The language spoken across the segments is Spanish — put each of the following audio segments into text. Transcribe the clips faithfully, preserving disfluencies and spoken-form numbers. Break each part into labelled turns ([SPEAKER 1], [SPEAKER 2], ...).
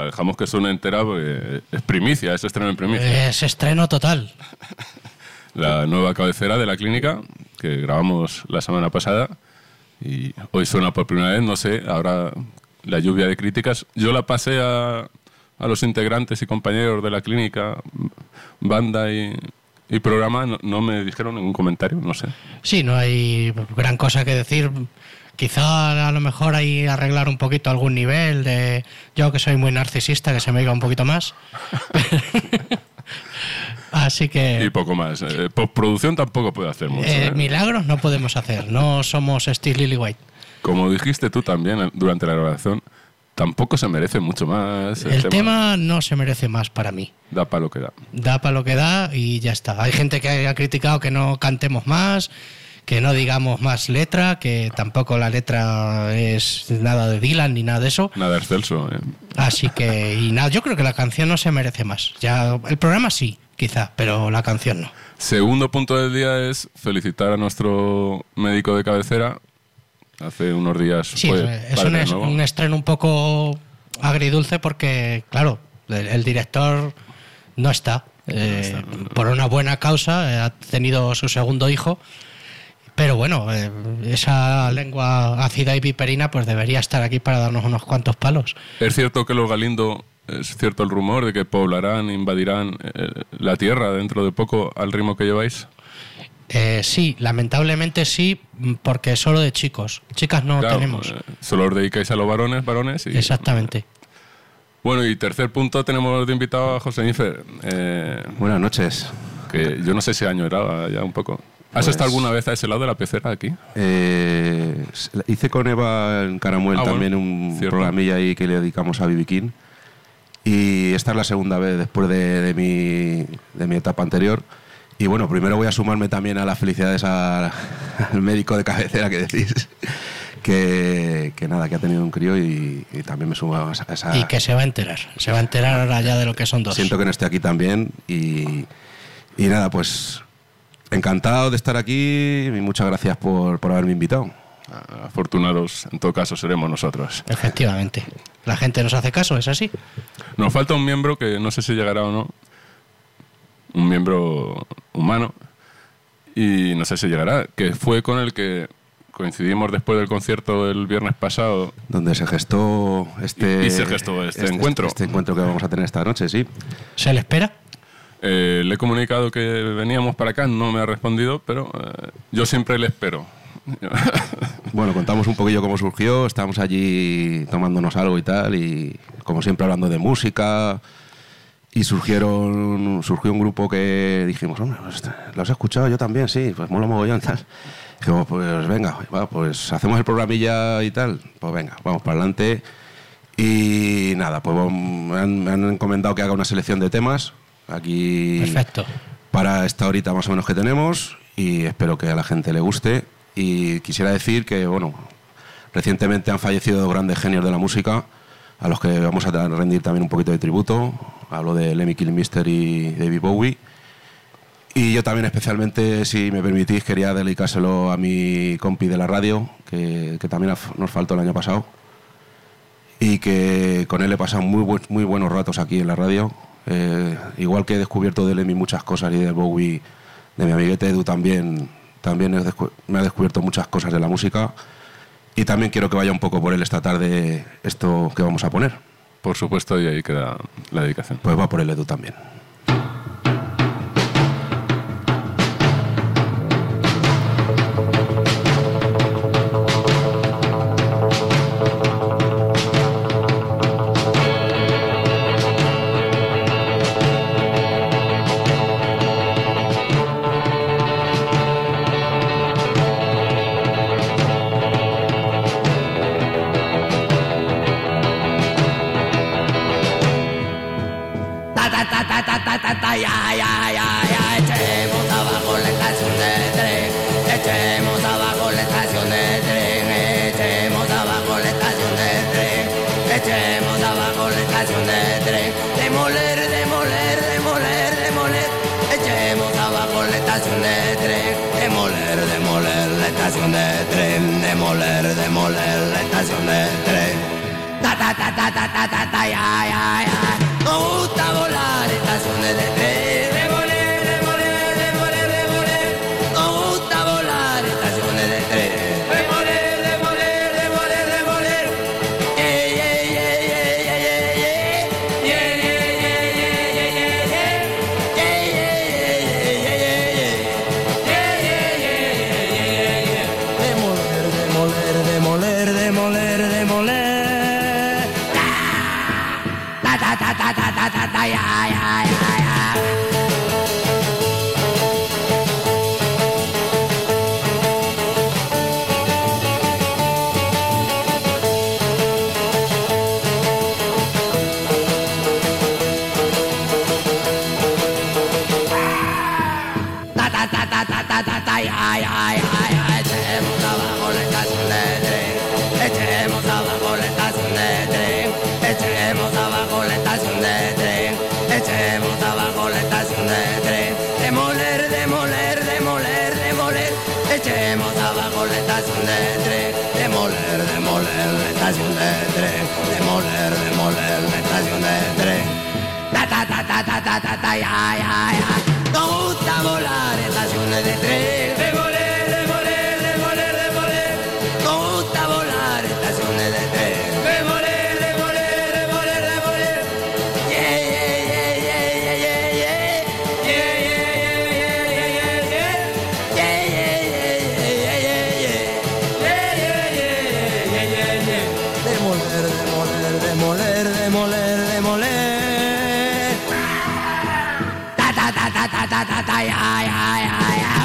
[SPEAKER 1] la dejamos que suene entera porque es primicia, es estreno en primicia.
[SPEAKER 2] Es estreno total.
[SPEAKER 1] La nueva cabecera de la clínica que grabamos la semana pasada y hoy suena por primera vez, no sé, ahora la lluvia de críticas. Yo la pasé a, a los integrantes y compañeros de la clínica, banda y, y programa, no, no me dijeron ningún comentario, no sé.
[SPEAKER 2] Sí, no hay gran cosa que decir. Quizá a lo mejor hay arreglar un poquito algún nivel de... Yo que soy muy narcisista, que se me iba un poquito más. Así que...
[SPEAKER 1] Y poco más. Eh, postproducción tampoco puede hacer mucho.
[SPEAKER 2] Eh,
[SPEAKER 1] ¿eh?
[SPEAKER 2] Milagros no podemos hacer, no somos Steve Lillywhite.
[SPEAKER 1] Como dijiste tú también durante la grabación, tampoco se merece mucho más.
[SPEAKER 2] El, el tema. tema no se merece más para mí.
[SPEAKER 1] Da para lo que da.
[SPEAKER 2] Da para lo que da y ya está. Hay gente que ha criticado que no cantemos más, que no digamos más letra, que tampoco la letra es nada de Dylan ni nada de eso.
[SPEAKER 1] Nada excelso. ¿eh?
[SPEAKER 2] Así que, y nada, yo creo que la canción no se merece más. Ya, el programa sí, quizá, pero la canción no.
[SPEAKER 1] Segundo punto del día es felicitar a nuestro médico de cabecera. Hace unos días
[SPEAKER 2] sí,
[SPEAKER 1] fue
[SPEAKER 2] es un, es un estreno un poco agridulce porque, claro, el, el director no está. Eh, no está. Por una buena causa, eh, ha tenido su segundo hijo. Pero bueno, eh, esa lengua ácida y viperina pues debería estar aquí para darnos unos cuantos palos.
[SPEAKER 1] ¿Es cierto que los Galindo, es cierto el rumor de que poblarán, invadirán eh, la tierra dentro de poco al ritmo que lleváis?
[SPEAKER 2] Eh, sí, lamentablemente sí, porque solo de chicos. Chicas no
[SPEAKER 1] claro,
[SPEAKER 2] tenemos.
[SPEAKER 1] Eh, solo os dedicáis a los varones, varones. Y,
[SPEAKER 2] exactamente.
[SPEAKER 1] Bueno, y tercer punto tenemos de invitado a José Infer. Eh,
[SPEAKER 3] Buenas noches.
[SPEAKER 1] Que yo no sé si año era ya un poco... ¿Has pues, estado alguna vez a ese lado de la pecera aquí?
[SPEAKER 3] Eh, hice con Eva en Caramuel ah, también bueno, un cierto. programilla ahí que le dedicamos a B B King. Y esta es la segunda vez después de, de, mi, de mi etapa anterior. Y bueno, primero voy a sumarme también a las felicidades a, al médico de cabecera que decís. Que, que nada, que ha tenido un crío y, y también me sumo a esa...
[SPEAKER 2] Y que se va a enterar. Se va a enterar ahora ya de lo que son dos.
[SPEAKER 3] Siento que no esté aquí también y, y nada, pues... Encantado de estar aquí y muchas gracias por, por haberme invitado.
[SPEAKER 1] Afortunados, en todo caso, seremos nosotros.
[SPEAKER 2] Efectivamente. La gente nos hace caso, ¿es así?
[SPEAKER 1] Nos falta un miembro que no sé si llegará o no. Un miembro humano. Y no sé si llegará. Que fue con el que coincidimos después del concierto del viernes pasado.
[SPEAKER 3] Donde se gestó este,
[SPEAKER 1] y, y se gestó este, este encuentro.
[SPEAKER 3] Este encuentro que vamos a tener esta noche, sí.
[SPEAKER 2] ¿Se le espera?
[SPEAKER 1] Eh, le he comunicado que veníamos para acá, no me ha respondido, pero eh, yo siempre le espero.
[SPEAKER 3] Bueno, contamos un poquillo cómo surgió, estábamos allí tomándonos algo y tal, y como siempre hablando de música, y surgieron surgió un grupo que dijimos, hombre, pues, ¿lo has escuchado? Yo también, sí, pues mola mogollón, tal. Dijimos, pues venga, va, pues hacemos el programilla y tal, pues venga, vamos para adelante. Y nada, pues me han, me han encomendado que haga una selección de temas, aquí
[SPEAKER 2] perfecto,
[SPEAKER 3] para esta horita más o menos que tenemos, y espero que a la gente le guste. Y quisiera decir que bueno, recientemente han fallecido dos grandes genios de la música a los que vamos a rendir también un poquito de tributo. Hablo de Lemmy Kilmister y David Bowie, y yo también especialmente, si me permitís, quería dedicárselo a mi compi de la radio que, que también nos faltó el año pasado y que con él he pasado muy, bu muy buenos ratos aquí en la radio. Eh, igual que he descubierto de Lemmy muchas cosas y de Bowie, de mi amiguete Edu también, también me ha descubierto muchas cosas de la música, y también quiero que vaya un poco por él esta tarde esto que vamos a poner.
[SPEAKER 1] Por supuesto, y ahí queda la dedicación.
[SPEAKER 3] Pues va por el Edu también.
[SPEAKER 4] De tren, demoler, demoler la estación de tren. Ta ta ta ta ta ta ta ta ya ya ya. Nos gusta volar estaciones de tren, demoler, demoler, demoler, demoler. Nos gusta volar estaciones de tren, demoler, demoler, demoler, demoler. Yeah yeah yeah yeah yeah yeah yeah yeah yeah yeah yeah yeah yeah. Demoler, demoler, demoler, demoler, demoler. Ta ta ta ta ta ta ta ta ya ya ya ya. Ta ta ta ta ta ta ta ta ya ya ya ya. Echemos abajo la estación de tren, echemos abajo la estación de tren, echemos abajo la estación de tren, echemos abajo la estación de tren. Demoler, demoler, demoler, demoler. Echemos abajo la estación de tren, demoler, demoler la estación de tren, demoler, demoler la estación de tren. Ta ta ta ta ta ta ta ta ya ya ya. Nos gusta volar estaciones de tren, demoler, demoler, demoler, demoler. Nos gusta volar estaciones de tren, demoler, demoler, demoler, demoler. Yeah yeah yeah yeah yeah yeah yeah yeah yeah yeah yeah yeah yeah yeah yeah yeah. Demoler, demoler, demoler, demoler, demoler. Ta ta ta ta ta ta ta ta ya ya ya ya.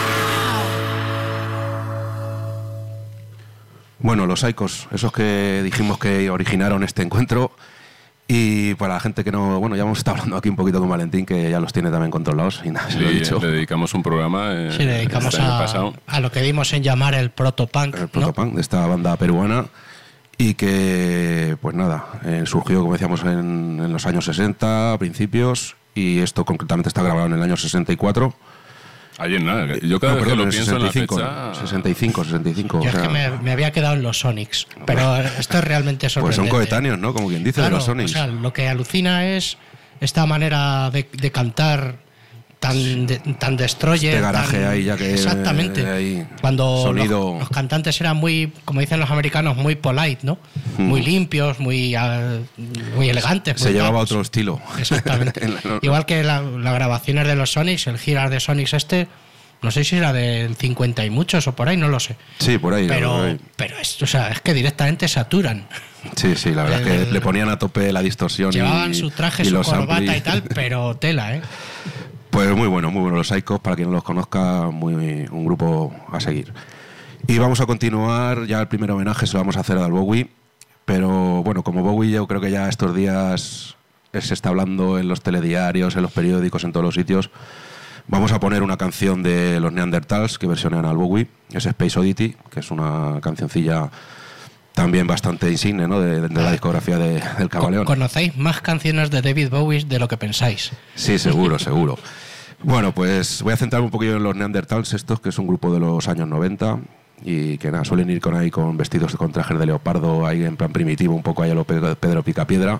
[SPEAKER 3] Bueno, los Psychos, esos que dijimos que originaron este encuentro. Y para la gente que no... Bueno, ya hemos estado hablando aquí un poquito con Valentín, que ya los tiene también controlados y nada, se lo he
[SPEAKER 1] Sí,
[SPEAKER 3] dicho.
[SPEAKER 1] le dedicamos un programa. Eh,
[SPEAKER 2] Sí, le dedicamos
[SPEAKER 1] este año
[SPEAKER 2] a,
[SPEAKER 1] pasado.
[SPEAKER 2] a lo que dimos en llamar el protopunk.
[SPEAKER 3] El
[SPEAKER 2] ¿no?
[SPEAKER 3] protopunk de esta banda peruana. Y que, pues nada, eh, surgió, como decíamos, en, en los años sesenta, principios. Y esto concretamente está grabado en el año sesenta y cuatro.
[SPEAKER 1] Ayer nada. Yo cada
[SPEAKER 3] No,
[SPEAKER 1] vez
[SPEAKER 3] perdón,
[SPEAKER 1] que lo
[SPEAKER 3] en
[SPEAKER 1] pienso en la
[SPEAKER 3] sesenta y cinco,
[SPEAKER 1] fecha...
[SPEAKER 3] sesenta y cinco, sesenta y cinco.
[SPEAKER 2] Yo
[SPEAKER 3] o
[SPEAKER 2] es
[SPEAKER 3] sea,
[SPEAKER 2] que me, me había quedado en los Sonics, pero esto es realmente
[SPEAKER 3] pues
[SPEAKER 2] sorprendente.
[SPEAKER 3] son coetáneos, ¿no? Como quien dice,
[SPEAKER 2] Claro,
[SPEAKER 3] de los Sonics.
[SPEAKER 2] o sea, lo que alucina es esta manera de, de cantar tan, de, tan destroyer.
[SPEAKER 3] Este garaje
[SPEAKER 2] tan-
[SPEAKER 3] ahí ya que-
[SPEAKER 2] Exactamente.
[SPEAKER 3] ahí,
[SPEAKER 2] Cuando
[SPEAKER 3] sonido-
[SPEAKER 2] los, los cantantes eran muy, como dicen los americanos, muy polite, ¿no?
[SPEAKER 3] Mm.
[SPEAKER 2] Muy limpios, muy, ah, muy elegantes.
[SPEAKER 3] Se
[SPEAKER 2] muy
[SPEAKER 3] llevaba
[SPEAKER 2] guapos.
[SPEAKER 3] otro estilo.
[SPEAKER 2] Exactamente.
[SPEAKER 3] En la- no-
[SPEAKER 2] Igual que la- las grabaciones de los Sonics, el girar de Sonics este, no sé si era del cincuenta y muchos o por ahí, no lo sé.
[SPEAKER 3] Sí, por ahí. por
[SPEAKER 2] Pero,
[SPEAKER 3] ahí.
[SPEAKER 2] pero es, o sea, es que directamente saturan.
[SPEAKER 3] Sí, sí, la verdad es que
[SPEAKER 2] el-
[SPEAKER 3] le ponían a tope la distorsión.
[SPEAKER 2] Llevaban
[SPEAKER 3] y,
[SPEAKER 2] su traje,
[SPEAKER 3] y
[SPEAKER 2] su
[SPEAKER 3] los
[SPEAKER 2] corbata
[SPEAKER 3] amplis.
[SPEAKER 2] y tal, pero tela, ¿eh?
[SPEAKER 3] Pues muy bueno, muy bueno los Psychos, para quien no los conozca, muy, un grupo a seguir. Y vamos a continuar, ya el primer homenaje se lo vamos a hacer a David Bowie, pero bueno, como Bowie yo creo que ya estos días se está hablando en los telediarios, en los periódicos, en todos los sitios. Vamos a poner una canción de los Neanderthals que versionan al Bowie, es Space Oddity, que es una cancioncilla también bastante insigne, ¿no? de, de la discografía de- del Camaleón.
[SPEAKER 2] Conocéis más canciones de David Bowie de lo que pensáis.
[SPEAKER 3] Sí, seguro, seguro. Bueno, pues voy a centrarme un poquillo en los Neanderthals estos, que es un grupo de los años noventa y que nada, suelen ir con ahí con vestidos con trajes de leopardo, ahí en plan primitivo, un poco ahí a lo Pe- Pedro Picapiedra.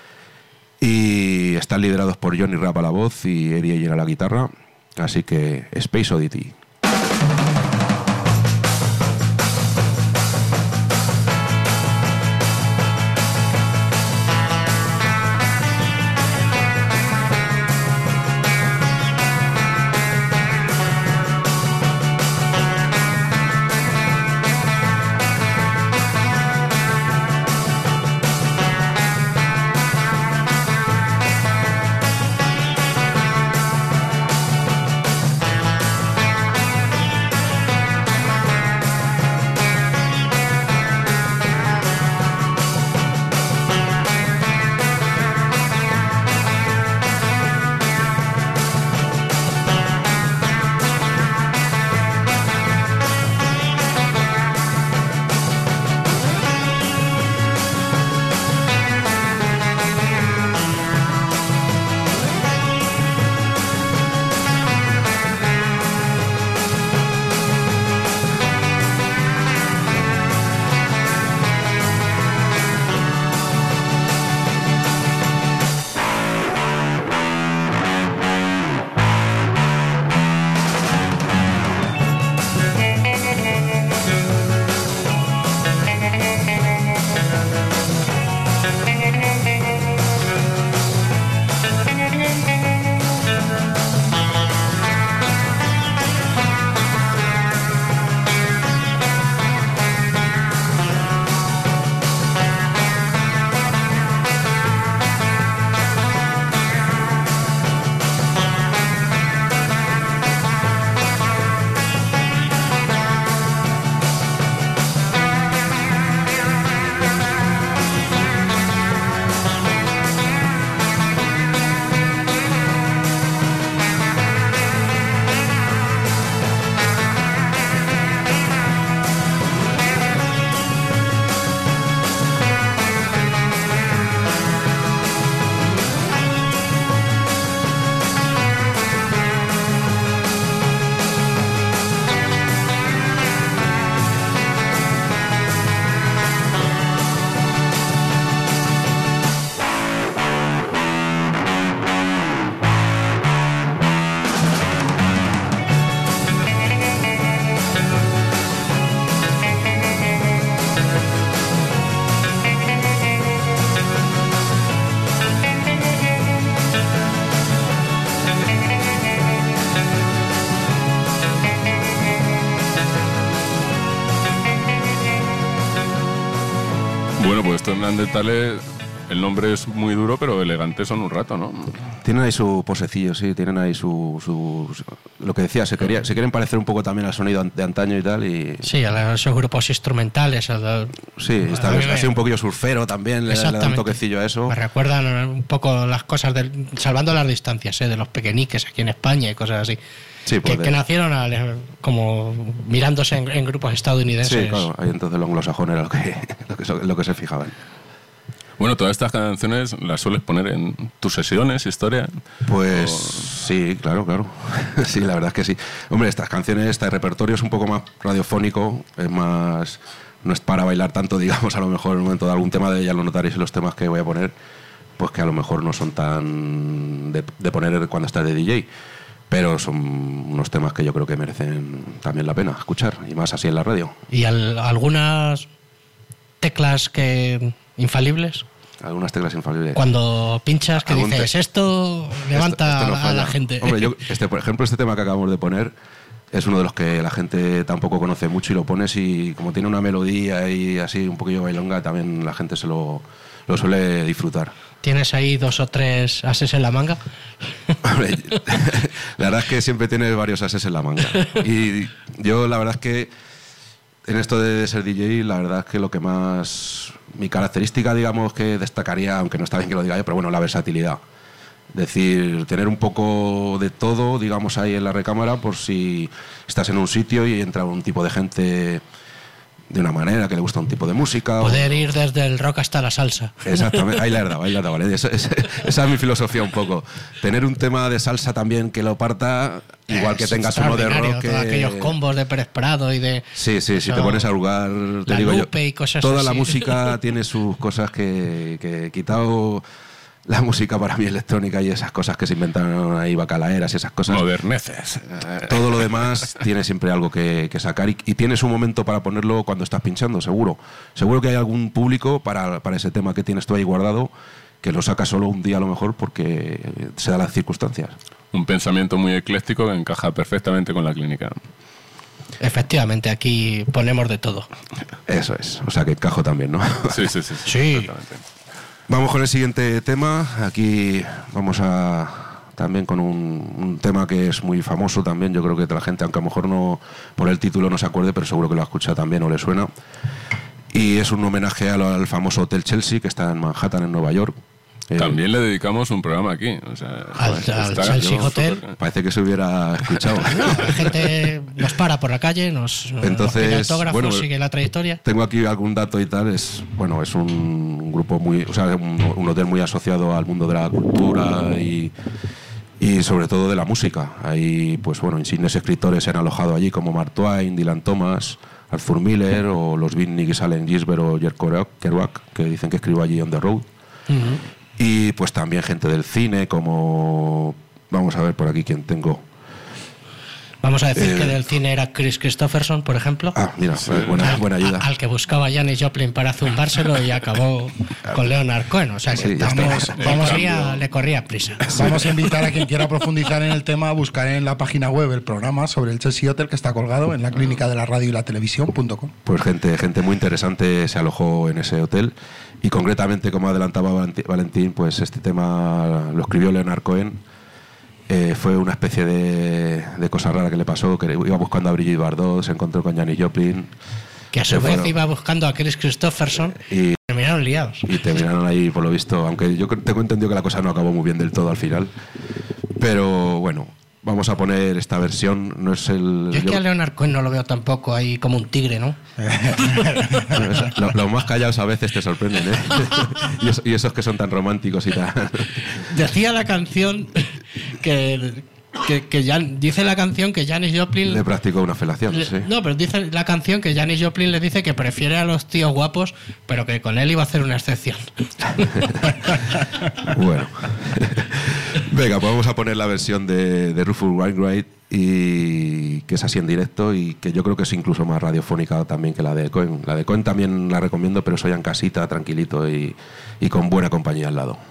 [SPEAKER 3] Y están liderados por Johnny Rapp a la voz y Eddie Ayer a la guitarra. Así que Space Oddity.
[SPEAKER 4] Demoler,
[SPEAKER 1] Neandertales, el nombre es muy duro, pero elegantes son un rato, ¿no?
[SPEAKER 3] Tienen ahí su posecillo, sí, tienen ahí su... su, su lo que decía, se, quería, se quieren parecer un poco también al sonido de antaño y tal. Y,
[SPEAKER 2] sí, a esos grupos instrumentales. A,
[SPEAKER 3] sí, está
[SPEAKER 2] a
[SPEAKER 3] así un poquillo surfero también, le, le da un toquecillo a eso.
[SPEAKER 2] Me recuerdan un poco las cosas, del, salvando las distancias, ¿eh? De los pequeñiques aquí en España y cosas así.
[SPEAKER 3] Sí,
[SPEAKER 2] que, que nacieron al, como mirándose en, en grupos estadounidenses.
[SPEAKER 3] Sí, claro, ahí entonces los anglosajones era lo que, lo que, lo que se fijaban.
[SPEAKER 1] Bueno, todas estas canciones las sueles poner en tus sesiones, historia.
[SPEAKER 3] Pues
[SPEAKER 1] o...
[SPEAKER 3] sí, claro, claro. Sí, la verdad es que sí. Hombre, estas canciones, este repertorio es un poco más radiofónico, es más... No es para bailar tanto, digamos, a lo mejor en el momento de algún tema de ya lo notaréis en los temas que voy a poner, pues que a lo mejor no son tan de, de poner cuando estás de D J. Pero son unos temas que yo creo que merecen también la pena escuchar, y más así en la radio.
[SPEAKER 2] ¿Y al, algunas teclas que infalibles?
[SPEAKER 3] Algunas teclas infalibles.
[SPEAKER 2] Cuando pinchas, que dices, te... esto levanta esto, esto no a la gente.
[SPEAKER 3] Hombre, yo, este, por ejemplo, este tema que acabamos de poner es uno de los que la gente tampoco conoce mucho y lo pones y como tiene una melodía y así un poquillo bailonga, también la gente se lo, lo suele disfrutar.
[SPEAKER 2] ¿Tienes ahí dos o tres ases en la manga?
[SPEAKER 3] Hombre, la verdad es que siempre tienes varios ases en la manga. Y yo la verdad es que en esto de ser D J, la verdad es que lo que más... Mi característica, digamos, que destacaría, aunque no está bien que lo diga yo, pero bueno, la versatilidad. Es decir, tener un poco de todo, digamos, ahí en la recámara por si estás en un sitio y entra un tipo de gente de una manera, que le gusta un tipo de música.
[SPEAKER 2] Poder
[SPEAKER 3] o...
[SPEAKER 2] ir desde el rock hasta la salsa.
[SPEAKER 3] Exactamente, ahí la he dado, ahí la he dado, ¿vale? Esa, esa, esa es mi filosofía un poco. Tener un tema de salsa también que lo parta, igual que
[SPEAKER 2] es
[SPEAKER 3] tengas uno de rock.
[SPEAKER 2] Todos
[SPEAKER 3] que...
[SPEAKER 2] aquellos combos de Pérez Prado y de...
[SPEAKER 3] Sí, sí, si te pones a jugar, te digo yo,
[SPEAKER 2] y cosas
[SPEAKER 3] toda
[SPEAKER 2] así.
[SPEAKER 3] La música tiene sus cosas que, que quitado... La música para mí electrónica y esas cosas que se inventaron ahí, bacalaeras y esas cosas.
[SPEAKER 1] Moderneces.
[SPEAKER 3] Todo lo demás tiene siempre algo que, que sacar y, y tienes un momento para ponerlo cuando estás pinchando, seguro. Seguro que hay algún público para, para ese tema que tienes tú ahí guardado que lo saca solo un día a lo mejor porque se dan las circunstancias.
[SPEAKER 1] Un pensamiento muy ecléctico que encaja perfectamente con la clínica.
[SPEAKER 2] Efectivamente, aquí ponemos de todo.
[SPEAKER 3] Eso es, o sea que encajo también, ¿no?
[SPEAKER 1] Sí, sí, sí. sí,
[SPEAKER 2] sí.
[SPEAKER 3] Vamos con el siguiente tema. Aquí vamos a también con un, un tema que es muy famoso también. Yo creo que la gente, aunque a lo mejor no por el título no se acuerde, pero seguro que lo ha escuchado también o le suena. Y es un homenaje al, al famoso Hotel Chelsea que está en Manhattan, en Nueva York.
[SPEAKER 1] También eh, le dedicamos un programa aquí. O sea,
[SPEAKER 2] al,
[SPEAKER 1] joder,
[SPEAKER 2] al Chelsea
[SPEAKER 1] yo,
[SPEAKER 2] Hotel.
[SPEAKER 1] Super...
[SPEAKER 3] Parece que se hubiera escuchado.
[SPEAKER 2] No, la gente nos para por la calle, nos,
[SPEAKER 3] Entonces,
[SPEAKER 2] nos pide autógrafos,
[SPEAKER 3] bueno,
[SPEAKER 2] sigue la trayectoria.
[SPEAKER 3] Tengo aquí algún dato y tal. Es bueno, es un grupo muy, o sea, un, un hotel muy asociado al mundo de la cultura y, y sobre todo de la música. Ahí, pues bueno, insignes escritores se han alojado allí como Mark Twain, Dylan Thomas, Arthur Miller o los beatniks Allen Ginsberg o Jerry Kerouac, que dicen que escribió allí On the Road.
[SPEAKER 2] Uh-huh.
[SPEAKER 3] Y pues también gente del cine como... Vamos a ver por aquí quién tengo.
[SPEAKER 2] Vamos a decir
[SPEAKER 3] eh,
[SPEAKER 2] que del cine era Chris Christopherson, por ejemplo.
[SPEAKER 3] Ah, mira, sí. buena, buena ayuda.
[SPEAKER 2] Al que buscaba a Janis Joplin para zumbárselo y acabó con Leonard Cohen. O sea que
[SPEAKER 3] sí,
[SPEAKER 2] vamos, vamos a, le corría prisa.
[SPEAKER 5] Vamos a invitar a quien quiera profundizar en el tema a buscar en la página web el programa sobre el Chelsea Hotel que está colgado en la clínica de la radio y la televisión punto com.
[SPEAKER 3] Pues gente, gente muy interesante se alojó en ese hotel. Y concretamente, como adelantaba Valentín, pues este tema lo escribió Leonard Cohen. Eh, fue una especie de, de cosa rara que le pasó, que iba buscando a Brigitte Bardot, se encontró con Janis Joplin.
[SPEAKER 2] Que a su vez iba buscando a Chris Christopherson y terminaron liados.
[SPEAKER 3] Y terminaron ahí, por lo visto, aunque yo tengo entendido que la cosa no acabó muy bien del todo al final. Pero bueno, vamos a poner esta versión. No es el.
[SPEAKER 2] Yo es que a Leonard Cohen no lo veo tampoco ahí como un tigre, ¿no?
[SPEAKER 3] Los, los más callados a veces te sorprenden, ¿eh? y, esos, y esos que son tan románticos y tan.
[SPEAKER 2] Decía la canción que. Que, que Jan, dice la canción que Janis Joplin
[SPEAKER 3] le practicó una felación,
[SPEAKER 2] le,
[SPEAKER 3] sí.
[SPEAKER 2] No, pero dice la canción que Janis Joplin le dice que prefiere a los tíos guapos, pero que con él iba a hacer una excepción.
[SPEAKER 3] Bueno. Venga, pues vamos a poner la versión de, de Rufus Wainwright, y que es así en directo y que yo creo que es incluso más radiofónica también que la de Cohen. La de Cohen también la recomiendo, pero soy en casita, tranquilito y, y con buena compañía al lado.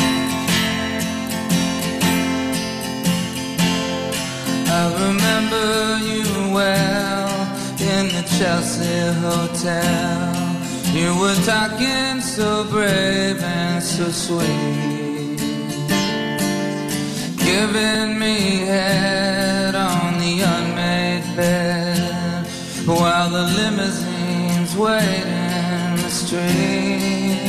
[SPEAKER 6] I remember Chelsea Hotel. You were talking so brave and so sweet, giving me head on the unmade bed while the limousines wait in the street.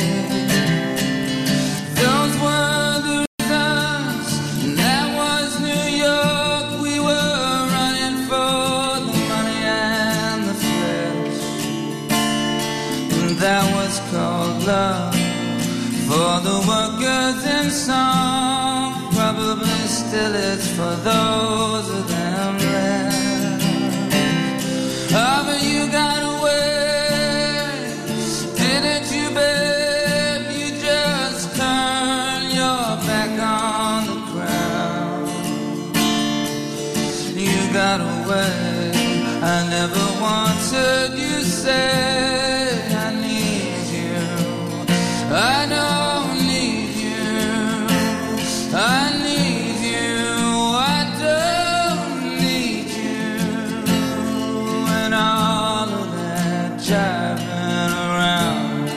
[SPEAKER 6] Those were the reasons, that was New York. We were running for the money and the flesh, and that was called love. For the workers in song, probably still is for those of them left. Oh, but you got away, didn't you, babe? You just turned your back on the crowd. You got away, I never wanted you say I need you. I don't need you, I need you, I don't need you, and all of that driving around.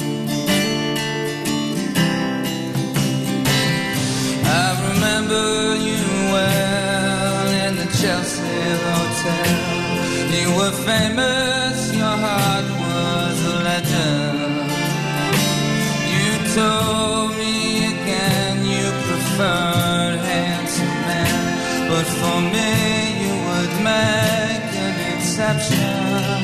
[SPEAKER 6] I remember you well in the Chelsea Hotel. You were famous, your heart was a legend. You told me again you preferred handsome men, but for me you would make an exception.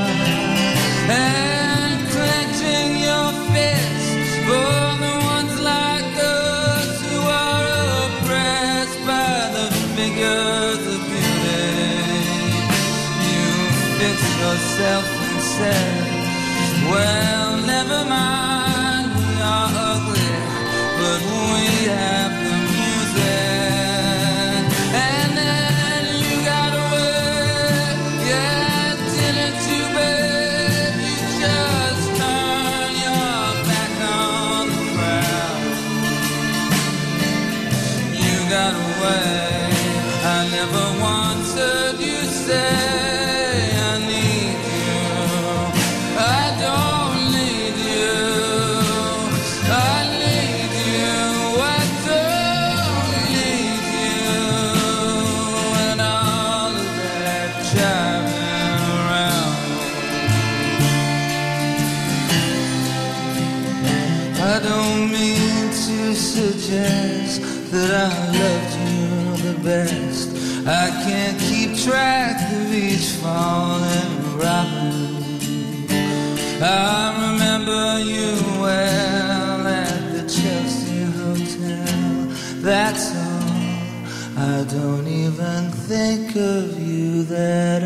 [SPEAKER 6] And clenching your fists for the ones like us who are oppressed by the figures of beauty, you fixed yourself and said, well, never mind, we are ugly, but we have the music. And then you got away, yeah, didn't you, babe? You just turned your back on the crowd. You got away, I never wanted you say I need you, I don't need you, I need you, I don't need you, and all of that driving around. I don't mean to suggest that I loved you the best. I can't keep track of each falling robin. I remember you well at the Chelsea Hotel. That's all. I don't even think of you that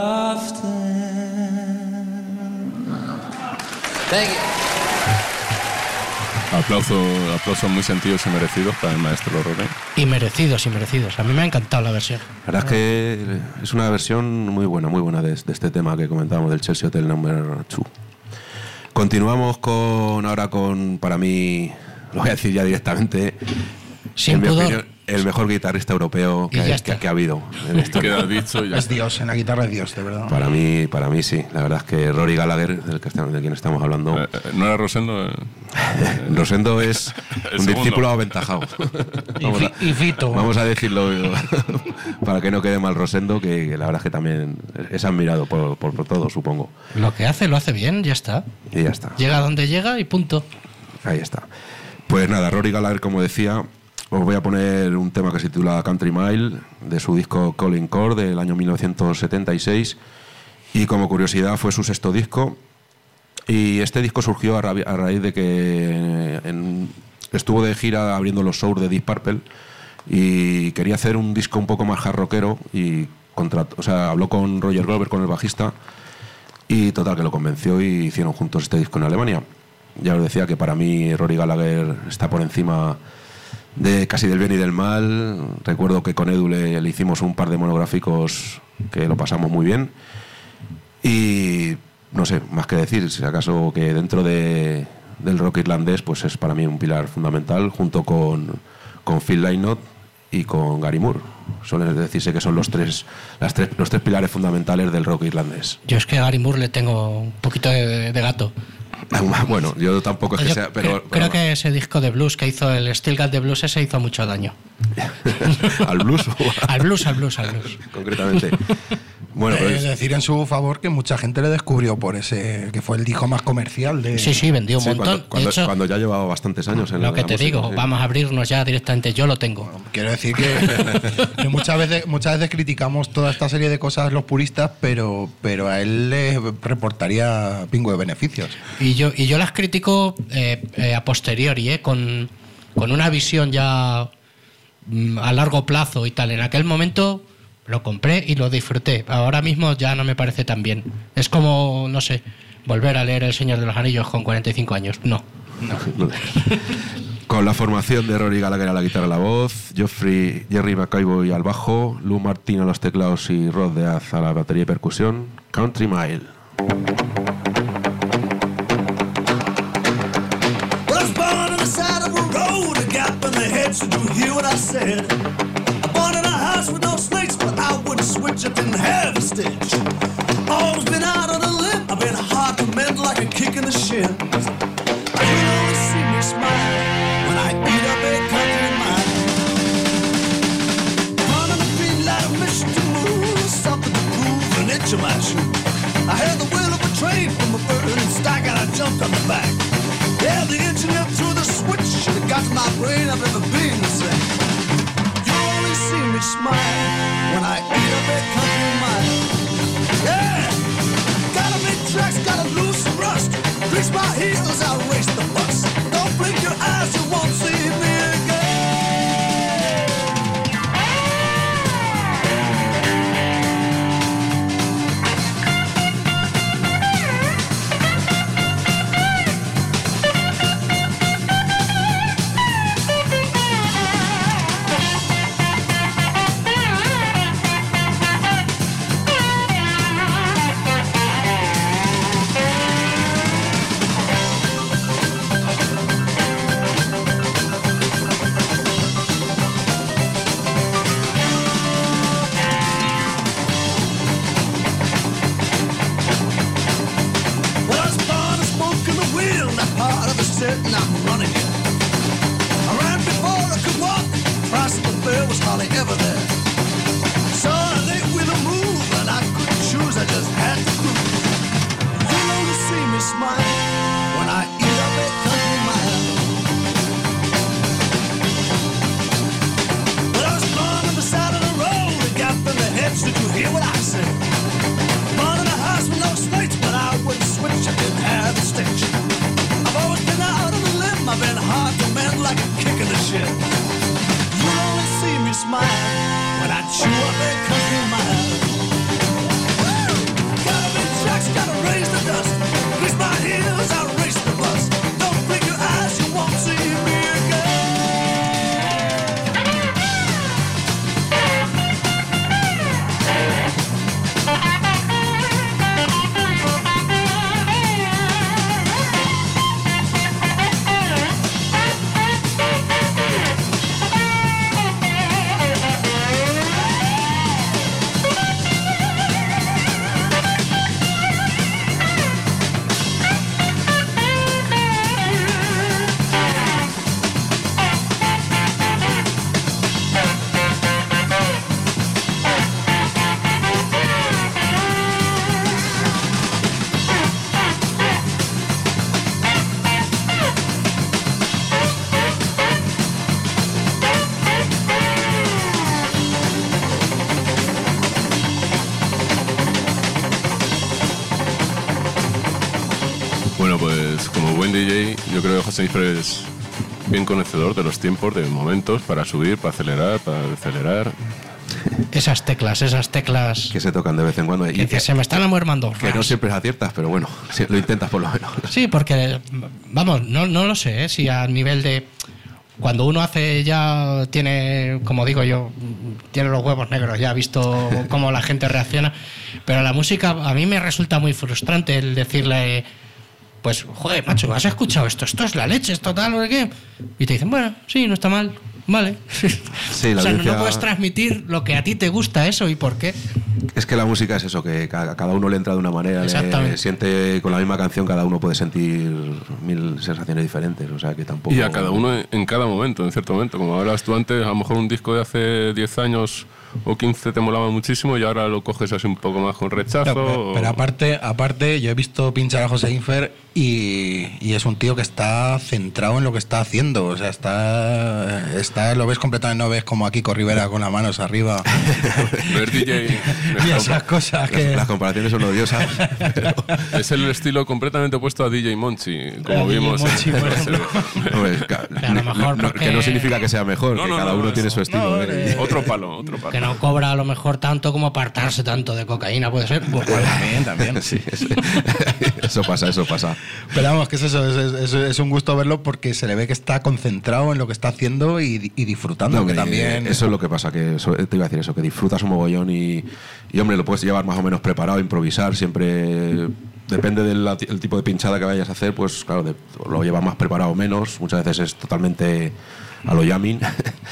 [SPEAKER 6] often. Thank you.
[SPEAKER 1] Aplauso, aplausos muy sentidos y merecidos para el maestro Rory.
[SPEAKER 2] Y merecidos, y merecidos. A mí me ha encantado la versión.
[SPEAKER 3] La verdad es que es una versión muy buena, muy buena de, de este tema que comentábamos del Chelsea Hotel Number dos. Continuamos con ahora con, para mí, lo voy a decir ya directamente,
[SPEAKER 2] Sin
[SPEAKER 3] en mi
[SPEAKER 2] pudor.
[SPEAKER 3] opinión, el mejor guitarrista europeo
[SPEAKER 2] Y
[SPEAKER 3] que,
[SPEAKER 2] ya
[SPEAKER 3] ha,
[SPEAKER 2] está.
[SPEAKER 3] que, que ha habido en la historia.
[SPEAKER 1] Queda dicho ya.
[SPEAKER 5] Es Dios, en la guitarra es Dios, de verdad.
[SPEAKER 3] Para mí, para mí sí. La verdad es que Rory Gallagher, del que estamos, de quien estamos hablando,
[SPEAKER 1] Eh, eh, ¿No era Rosendo? Eh,
[SPEAKER 3] Rosendo es
[SPEAKER 1] El
[SPEAKER 3] un
[SPEAKER 1] segundo.
[SPEAKER 3] discípulo aventajado.
[SPEAKER 2] Y,
[SPEAKER 3] Vamos a-
[SPEAKER 2] Fi- y Fito.
[SPEAKER 3] Vamos a decirlo para que no quede mal Rosendo, que, que la verdad es que también es admirado por, por, por todo, supongo.
[SPEAKER 2] Lo que hace, lo hace bien, ya está.
[SPEAKER 3] Y ya está.
[SPEAKER 2] Llega donde llega y punto.
[SPEAKER 3] Ahí está. Pues nada, Rory Gallagher, como decía, os voy a poner un tema que se titula Country Mile, de su disco Calling Core del año mil novecientos setenta y seis. Y como curiosidad, fue su sexto disco. Y este disco surgió a, ra- a raíz de que en- estuvo de gira abriendo los shows de Deep Purple y quería hacer un disco un poco más hard rockero y contrató, o sea, habló con Roger Glover, con el bajista, y total que lo convenció y hicieron juntos este disco en Alemania. Ya os decía que para mí Rory Gallagher está por encima de casi del bien y del mal. Recuerdo que con Edu le, le hicimos un par de monográficos que lo pasamos muy bien. Y no sé, más que decir, si acaso que dentro de, del rock irlandés pues es para mí un pilar fundamental, junto con, con Phil Lynott y con Gary Moore. Suele decirse que son los tres, las tres, los tres pilares fundamentales del rock irlandés.
[SPEAKER 2] Yo es que a Gary Moore le tengo un poquito de, de gato.
[SPEAKER 3] Bueno, yo tampoco es que
[SPEAKER 2] Yo
[SPEAKER 3] sea... Pero,
[SPEAKER 2] creo,
[SPEAKER 3] pero
[SPEAKER 2] creo que ese disco de blues que hizo, el Still Got the Blues, ese hizo mucho daño.
[SPEAKER 3] ¿Al blues?
[SPEAKER 2] Al blues, al blues, al blues.
[SPEAKER 3] Concretamente. Bueno,
[SPEAKER 5] Eh,
[SPEAKER 3] pues,
[SPEAKER 5] decir en su favor que mucha gente le descubrió por ese, que fue el disco más comercial de...
[SPEAKER 2] Sí, sí, vendió un
[SPEAKER 3] sí,
[SPEAKER 2] montón.
[SPEAKER 3] cuando, cuando,
[SPEAKER 2] de hecho,
[SPEAKER 3] cuando ya llevaba bastantes años en
[SPEAKER 2] lo
[SPEAKER 3] la
[SPEAKER 2] que te
[SPEAKER 3] música,
[SPEAKER 2] digo,
[SPEAKER 3] sí.
[SPEAKER 2] vamos a abrirnos ya directamente, yo lo tengo.
[SPEAKER 5] Quiero decir que, que muchas veces muchas veces criticamos toda esta serie de cosas los puristas, pero, pero a él le reportaría pingo de beneficios.
[SPEAKER 2] Y yo, y yo las critico eh, eh, a posteriori, eh, con, con una visión ya mm, a largo plazo y tal. En aquel momento lo compré y lo disfruté. Ahora mismo ya no me parece tan bien. Es como, no sé, volver a leer El Señor de los Anillos con cuarenta y cinco años. No.
[SPEAKER 3] No. Con la formación de Rory Gallagher a la guitarra y la voz, Geoffrey, Jerry McIvoy al bajo, Lou Martin a los teclados y Rod Deaz a la batería y percusión, Country Mile.
[SPEAKER 7] Well, I was born on the side of a road, a gap in the hedge. Did you hear what I said? I'm born in a house with no snakes, but I wouldn't switch. I didn't have a stitch. Always been out on a limb. I've been hard to mend like a kick in the shins. You always see me smile when I eat up a country mile. Running the green light, a mission to move, something to prove, an itch in my shoe. I heard the wheel of a train from a burning stack and I jumped on the back. Yeah, the engineer threw the switch. Should have got to my brain. I've never been the same. You only see me smile when I eat up a country mile. Yeah, gotta make tracks, gotta lose some rust. Reach my heels, I'll race the bus. Don't blink your eyes, you won't see me again. Well, I was born a smoke in the wheel, that part of the set, and I'm running it. I ran before I could walk, price of the fare was hardly ever there. So I late with a move, and I couldn't choose, I just had to cruise. You'll only see me smile when I eat up a country mile. But I was born on the side of the road, a gap in the hedge, did you hear what I said? Born in a house with no slates, but I wouldn't switch, I didn't have a stitch. I've always been out on a limb, I've been hard to mend like a kick in the shin. You'll only see me smile when I chew up a country mile. Woo! Gotta make tracks, gotta raise the dust. Grease my heels, I'll race the bus. Don't blink your eyes, you won't see me again.
[SPEAKER 1] Bueno, pues como buen D J, yo creo que José Ifre es bien conocedor de los tiempos, de momentos para subir, para acelerar, para decelerar.
[SPEAKER 2] Esas teclas, esas teclas
[SPEAKER 3] Que se tocan de vez en cuando.
[SPEAKER 2] que,
[SPEAKER 3] Y
[SPEAKER 2] que
[SPEAKER 3] que,
[SPEAKER 2] se me están amuermando.
[SPEAKER 3] que no siempre aciertas, pero bueno, sí, lo intentas por lo menos.
[SPEAKER 2] Sí, porque, vamos, no, no lo sé, ¿eh? Si a nivel de... Cuando uno hace ya, tiene, como digo yo, tiene los huevos negros, ya ha visto cómo la gente reacciona, pero la música a mí me resulta muy frustrante el decirle, pues, joder, macho, ¿has escuchado esto? Esto es la leche, esto tal, ¿o qué? Y te dicen, bueno, sí, no está mal. Vale.
[SPEAKER 3] Sí, la
[SPEAKER 2] o sea, no-
[SPEAKER 3] audiencia-
[SPEAKER 2] no puedes transmitir lo que a ti te gusta eso y por qué.
[SPEAKER 3] Es que la música es eso, que ca- cada uno le entra de una manera,
[SPEAKER 2] Exactamente.
[SPEAKER 3] le siente con la misma canción, cada uno puede sentir mil sensaciones diferentes, o sea que tampoco...
[SPEAKER 1] Y a cada uno en- en cada momento, en cierto momento. Como hablabas tú antes, a lo mejor un disco de hace diez años o quince te molaba muchísimo y ahora lo coges así un poco más con rechazo.
[SPEAKER 5] Pero, pero-
[SPEAKER 1] o-
[SPEAKER 5] pero aparte, aparte, yo he visto pinchar a José Infer y, y es un tío que está centrado en lo que está haciendo. O sea, está, está lo ves completamente, no ves como a Kiko Rivera con las manos arriba
[SPEAKER 1] Ver D J
[SPEAKER 5] y esas cosas
[SPEAKER 3] Las,
[SPEAKER 5] que...
[SPEAKER 3] las comparaciones son odiosas.
[SPEAKER 1] es el estilo completamente opuesto a D J Monchi, como
[SPEAKER 2] A D J
[SPEAKER 1] vimos
[SPEAKER 2] Monchi,
[SPEAKER 1] en
[SPEAKER 2] por
[SPEAKER 1] la
[SPEAKER 2] ejemplo.
[SPEAKER 1] serie.
[SPEAKER 3] Hombre, ca-
[SPEAKER 2] A lo mejor
[SPEAKER 3] no-
[SPEAKER 2] porque-
[SPEAKER 3] que no significa que sea mejor,
[SPEAKER 1] No,
[SPEAKER 3] que
[SPEAKER 1] no,
[SPEAKER 3] cada
[SPEAKER 1] no,
[SPEAKER 3] uno
[SPEAKER 1] no,
[SPEAKER 3] tiene
[SPEAKER 1] no.
[SPEAKER 3] su estilo.
[SPEAKER 5] No,
[SPEAKER 3] ¿eh?
[SPEAKER 5] eh,
[SPEAKER 1] Otro palo, otro palo.
[SPEAKER 2] Que no cobra a lo mejor tanto como apartarse tanto de cocaína, puede ser. Pues,
[SPEAKER 5] Pues también, también.
[SPEAKER 3] Sí, es- eso pasa, eso pasa.
[SPEAKER 5] Pero vamos, que es eso, es, es- es un gusto verlo porque se le ve que está concentrado en lo que está haciendo y, y disfrutando,
[SPEAKER 3] No,
[SPEAKER 5] que
[SPEAKER 3] hombre,
[SPEAKER 5] también...
[SPEAKER 3] Eso es lo que pasa, que eso- te iba a decir eso, que disfrutas un mogollón y, y hombre, lo puedes llevar más o menos preparado, improvisar, siempre depende del la- el tipo de pinchada que vayas a hacer, pues claro, de- lo llevas más preparado o menos, muchas veces es totalmente a lo jamming,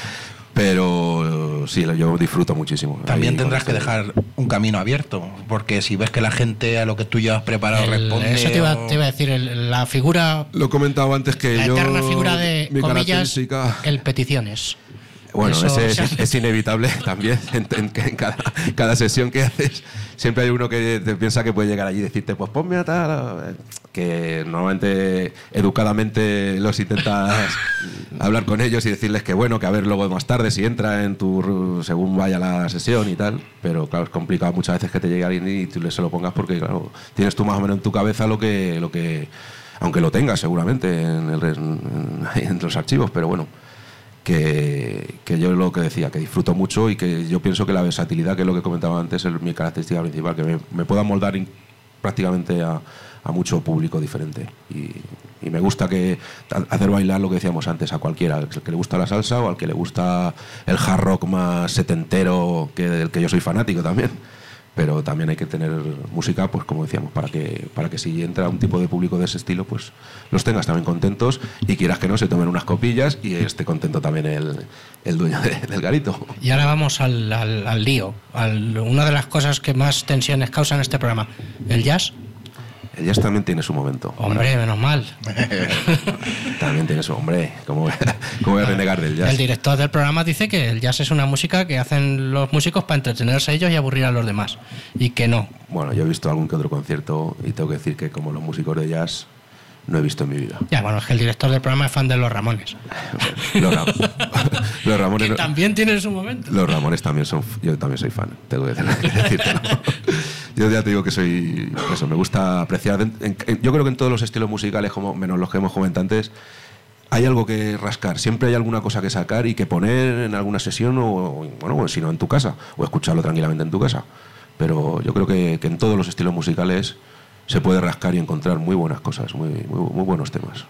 [SPEAKER 3] pero sí, yo disfruto muchísimo.
[SPEAKER 5] También
[SPEAKER 3] Ahí
[SPEAKER 5] tendrás
[SPEAKER 3] con
[SPEAKER 5] que
[SPEAKER 3] esto.
[SPEAKER 5] dejar un camino abierto, porque si ves que la gente a lo que tú llevas preparado
[SPEAKER 2] el-
[SPEAKER 5] responde...
[SPEAKER 2] eso te iba,
[SPEAKER 5] o-
[SPEAKER 2] te iba a decir, el- la figura,
[SPEAKER 3] Lo he comentado antes que
[SPEAKER 2] la
[SPEAKER 3] yo...
[SPEAKER 2] eterna figura de,
[SPEAKER 3] mi
[SPEAKER 2] comillas,
[SPEAKER 3] característica-
[SPEAKER 2] el peticiones.
[SPEAKER 3] Bueno,
[SPEAKER 2] Eso,
[SPEAKER 3] ese
[SPEAKER 2] o sea-
[SPEAKER 3] es, es inevitable también. En, en- en cada, cada sesión que haces, siempre hay uno que te piensa que puede llegar allí y decirte, pues ponme a tal. Que normalmente, educadamente, los intentas hablar con ellos y decirles que bueno, que a ver luego más tarde si entra en tu. Según vaya la sesión y tal. Pero claro, es complicado muchas veces que te llegue alguien y tú le se lo pongas porque, claro, tienes tú más o menos en tu cabeza lo que. Lo que aunque lo tengas seguramente en, el, en, en los archivos, pero bueno. Que, que yo lo que decía, que disfruto mucho y que yo pienso que la versatilidad, que es lo que comentaba antes, es mi característica principal, que me, me pueda moldar in- prácticamente a, a mucho público diferente. Y, y me gusta que a- hacer bailar lo que decíamos antes a cualquiera, al que le gusta la salsa o al que le gusta el hard rock más setentero, que, del que yo soy fanático también. Pero también hay que tener música, pues como decíamos, para que, para que si entra un tipo de público de ese estilo, pues los tengas también contentos y quieras que no, se tomen unas copillas y esté contento también el, el dueño de- del garito.
[SPEAKER 2] Y ahora vamos al, al- al lío, al- una de las cosas que más tensiones causa en este programa, el jazz.
[SPEAKER 3] El jazz también tiene su momento.
[SPEAKER 2] Hombre, menos mal.
[SPEAKER 3] También tiene su... Hombre, ¿cómo voy a, cómo voy a renegar del jazz?
[SPEAKER 2] El director del programa dice que el jazz es una música que hacen los músicos para entretenerse ellos y aburrir a los demás. Y que no.
[SPEAKER 3] Bueno, yo he visto algún que otro concierto y tengo que decir que como los músicos de jazz no he visto en mi vida.
[SPEAKER 2] Ya, bueno, es que el director del programa es fan de los Ramones.
[SPEAKER 3] Los, Ra- los Ramones...
[SPEAKER 2] Que
[SPEAKER 3] no-
[SPEAKER 2] también tienen su momento.
[SPEAKER 3] Los Ramones también son. Yo también soy fan, tengo que decirte. ¿no? Yo ya te digo que soy. Eso, me gusta apreciar. en- en- yo creo que en todos los estilos musicales, como menos los que hemos comentado antes, hay algo que rascar. Siempre hay alguna cosa que sacar y que poner en alguna sesión, o, o, bueno, si no en tu casa, o escucharlo tranquilamente en tu casa. Pero yo creo que, que en todos los estilos musicales se puede rascar y encontrar muy buenas cosas, muy, muy, muy buenos temas.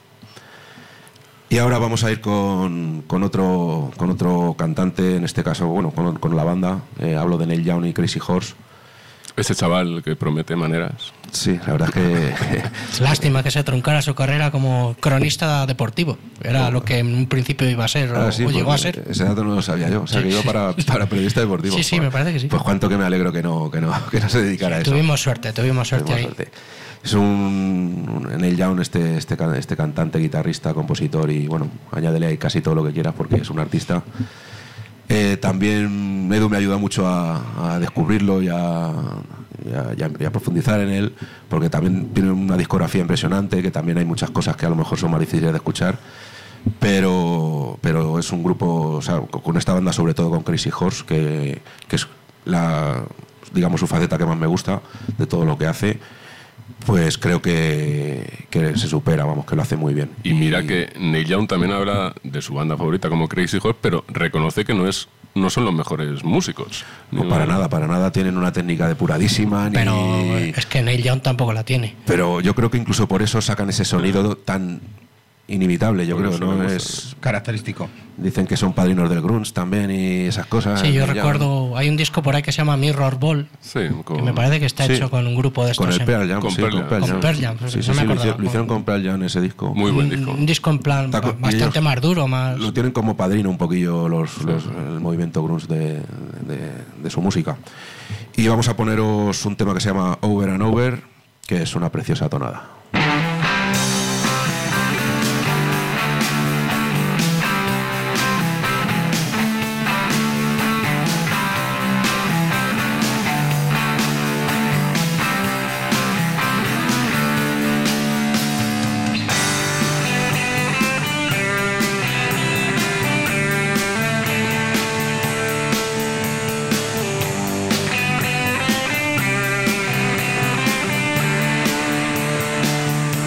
[SPEAKER 3] Y ahora vamos a ir con, con, otro, con otro cantante, en este caso, bueno, con, con la banda. Eh, hablo de Neil Young y Crazy Horse.
[SPEAKER 1] Ese chaval que promete maneras.
[SPEAKER 3] Sí, la verdad es que...
[SPEAKER 2] Es lástima que se truncara su carrera como cronista deportivo. Era lo que en un principio iba a ser, o,
[SPEAKER 3] Ah, sí,
[SPEAKER 2] o llegó
[SPEAKER 3] pues,
[SPEAKER 2] a ser.
[SPEAKER 3] Ese dato no lo sabía yo. O sea,
[SPEAKER 2] Sí.
[SPEAKER 3] que iba para, para periodista deportivo.
[SPEAKER 2] Sí, sí,
[SPEAKER 3] Joder.
[SPEAKER 2] me parece que sí.
[SPEAKER 3] Pues cuánto que me alegro que no, que no, que no se dedicara a eso.
[SPEAKER 2] Tuvimos suerte, tuvimos suerte
[SPEAKER 3] Tuvimos
[SPEAKER 2] ahí.
[SPEAKER 3] suerte. Es un, un Neil Young, este, este, can- este cantante, guitarrista, compositor y bueno, añádele ahí casi todo lo que quieras porque es un artista. Eh, también Edu me ayuda mucho a, a descubrirlo y a, y, a, y a- y a profundizar en él, porque también tiene una discografía impresionante, que también hay muchas cosas que a lo mejor son más difíciles de escuchar, pero, pero es un grupo, o sea, con esta banda, sobre todo con Crazy Horse, que, que es la, digamos, su faceta que más me gusta de todo lo que hace. Pues creo que, que se supera, vamos, que lo hace muy bien.
[SPEAKER 1] Y mira que Neil Young también habla de su banda favorita como Crazy Horse, pero reconoce que no es no son los mejores músicos.
[SPEAKER 3] No, para nada, para nada tienen una técnica depuradísima. Ni...
[SPEAKER 2] Pero es que Neil Young tampoco la tiene.
[SPEAKER 3] Pero yo creo que incluso por eso sacan ese sonido tan inimitable, yo
[SPEAKER 1] Por
[SPEAKER 3] creo,
[SPEAKER 1] eso
[SPEAKER 3] ¿no?
[SPEAKER 1] me gusta.
[SPEAKER 3] Es,
[SPEAKER 5] Característico.
[SPEAKER 3] dicen que son padrinos del grunge también y esas cosas.
[SPEAKER 2] Sí, yo
[SPEAKER 3] Ya-
[SPEAKER 2] recuerdo, hay un disco por ahí que se llama Mirror Ball,
[SPEAKER 1] Sí, con,
[SPEAKER 2] que me parece que está
[SPEAKER 3] Sí.
[SPEAKER 2] hecho con un grupo de estos.
[SPEAKER 3] Con el
[SPEAKER 2] en-
[SPEAKER 3] Pearl Jam,
[SPEAKER 1] Con
[SPEAKER 3] sí,
[SPEAKER 1] Pearl
[SPEAKER 3] con
[SPEAKER 1] Jam.
[SPEAKER 3] Pearl
[SPEAKER 2] Con
[SPEAKER 3] Jam.
[SPEAKER 2] Pearl Jam,
[SPEAKER 3] Sí,
[SPEAKER 2] no
[SPEAKER 3] sí,
[SPEAKER 2] me
[SPEAKER 3] sí, lo
[SPEAKER 2] acordaba.
[SPEAKER 3] hicieron, lo hicieron con Pearl Jam ese disco.
[SPEAKER 1] muy buen
[SPEAKER 2] un,
[SPEAKER 1] disco.
[SPEAKER 2] un disco en plan
[SPEAKER 3] Está co-
[SPEAKER 2] ba- bastante
[SPEAKER 3] ellos
[SPEAKER 2] más duro, más...
[SPEAKER 3] Lo tienen como padrino un poquillo los, los- el movimiento grunge de, de- de su música. Y vamos a poneros un tema que se llama Over and Over, que es una preciosa tonada.
[SPEAKER 7] Over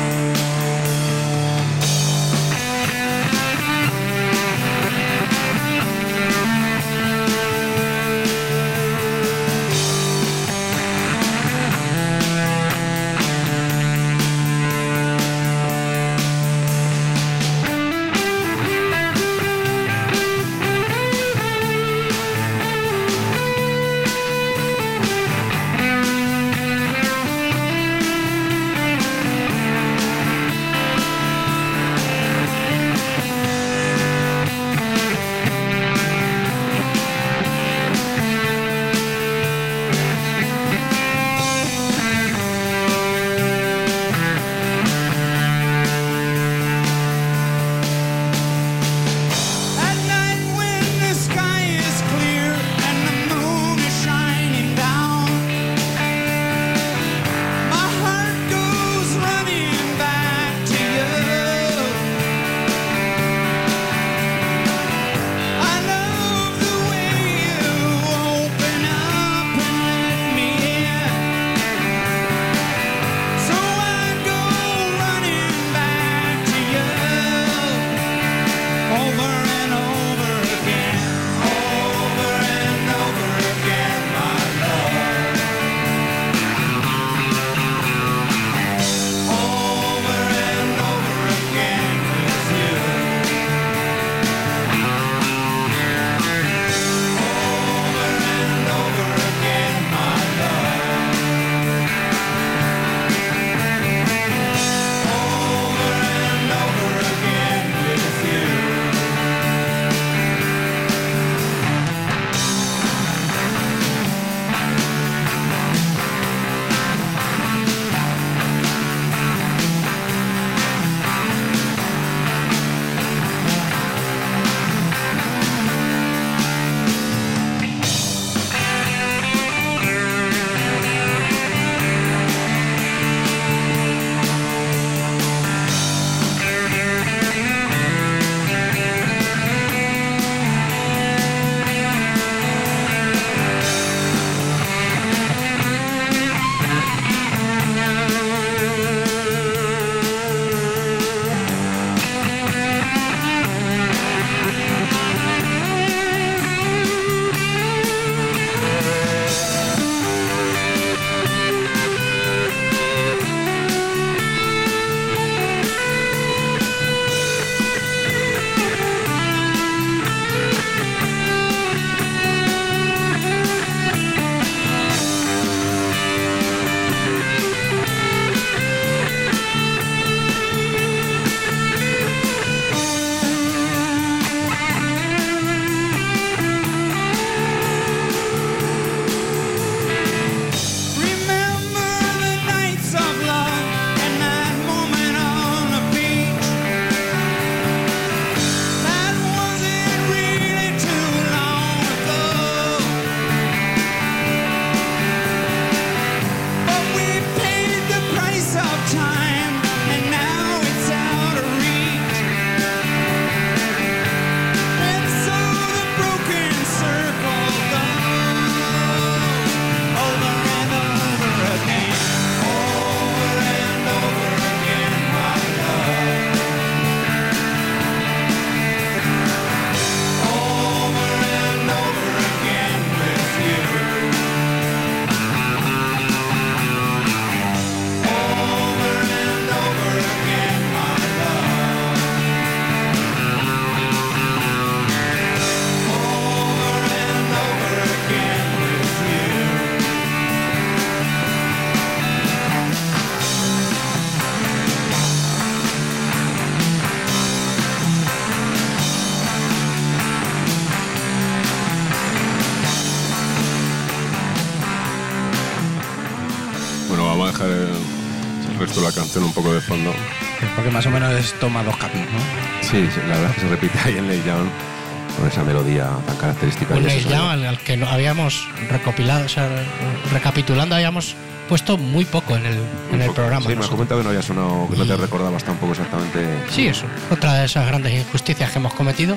[SPEAKER 1] resto de la canción un poco de fondo.
[SPEAKER 5] Porque más o menos es toma dos capis, ¿no?
[SPEAKER 3] Sí, sí, la verdad es que se repite ahí en Neil Young con esa melodía tan característica.
[SPEAKER 2] Un
[SPEAKER 3] y ese
[SPEAKER 2] Neil
[SPEAKER 3] sonido.
[SPEAKER 2] Young al, al que no habíamos recopilado, o sea, recapitulando, habíamos puesto muy poco en el, en el
[SPEAKER 3] Sí,
[SPEAKER 2] programa.
[SPEAKER 3] me has
[SPEAKER 2] nosotros.
[SPEAKER 3] comentado que no había sonado, que no te
[SPEAKER 2] Y-
[SPEAKER 3] recordabas tampoco exactamente.
[SPEAKER 2] Sí, eso. Otra de esas grandes injusticias que hemos cometido.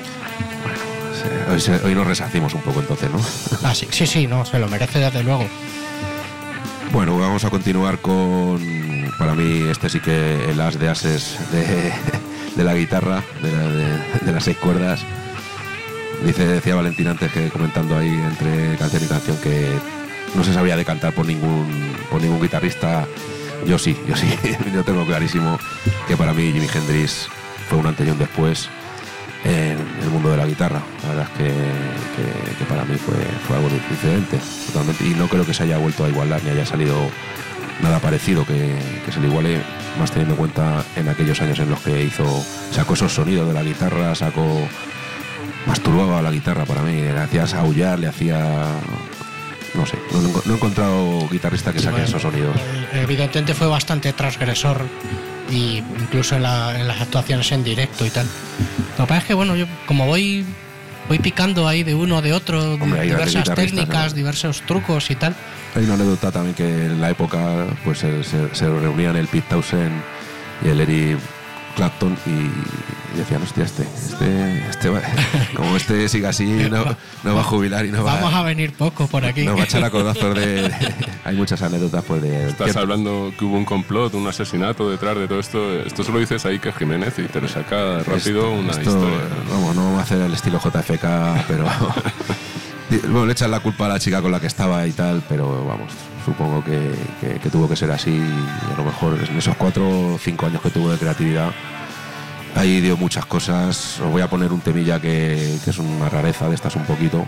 [SPEAKER 3] Sí, Hoy, se- hoy nos resarcimos un poco entonces, ¿no?
[SPEAKER 2] Ah, sí, sí, sí, no, se lo merece desde luego.
[SPEAKER 3] Bueno, vamos a continuar con, para mí, este sí que el as de ases de, de la guitarra, de, la- de- de las seis cuerdas. Dice, decía Valentín antes que comentando ahí entre canción y canción que no se sabía decantar por ningún, por ningún guitarrista. Yo sí, yo sí, yo tengo clarísimo que para mí Jimi Hendrix fue un antes y un después en el mundo de la guitarra. La verdad es que, que- que para mí fue, fue algo diferente totalmente, y no creo que se haya vuelto a igualar ni haya salido nada parecido que, que se le iguale, más teniendo en cuenta en aquellos años en los que hizo, sacó esos sonidos de la guitarra, sacó, masturbaba la guitarra para mí, le hacías aullar, le hacía, no sé, no, no he encontrado guitarrista que
[SPEAKER 2] Sí,
[SPEAKER 3] saque
[SPEAKER 2] bueno,
[SPEAKER 3] esos sonidos.
[SPEAKER 2] eh, Evidentemente fue bastante transgresor, y incluso en, la- en las actuaciones en directo y tal. Lo que pasa es que, bueno, yo como voy voy picando ahí de uno, de otro,
[SPEAKER 3] Hombre, hay grandes
[SPEAKER 2] diversas
[SPEAKER 3] guitarristas,
[SPEAKER 2] técnicas,
[SPEAKER 3] ¿no?
[SPEAKER 2] diversos trucos y tal.
[SPEAKER 3] Hay una anécdota también que en la época pues se, se- se reunían el Pete Townshend y el Eric Clapton y decían, hostia, este, este, este va- como este siga así, no, no va a jubilar y no va,
[SPEAKER 2] Vamos a venir poco por aquí.
[SPEAKER 3] no va a echar a codazos de, de- Hay muchas anécdotas pues de...
[SPEAKER 1] Estás
[SPEAKER 3] que-
[SPEAKER 1] hablando que hubo un complot, un asesinato detrás de todo esto. Esto solo dices a Iker Jiménez y te lo saca rápido
[SPEAKER 3] esto-
[SPEAKER 1] una
[SPEAKER 3] esto,
[SPEAKER 1] historia.
[SPEAKER 3] Vamos, no vamos a hacer el estilo J F K, pero... Bueno, le echan la culpa a la chica con la que estaba y tal, pero vamos, supongo que, que- que tuvo que ser así, y a lo mejor en esos cuatro o cinco años que tuvo de creatividad, ahí dio muchas cosas. Os voy a poner un temilla que, que es una rareza de estas un poquito.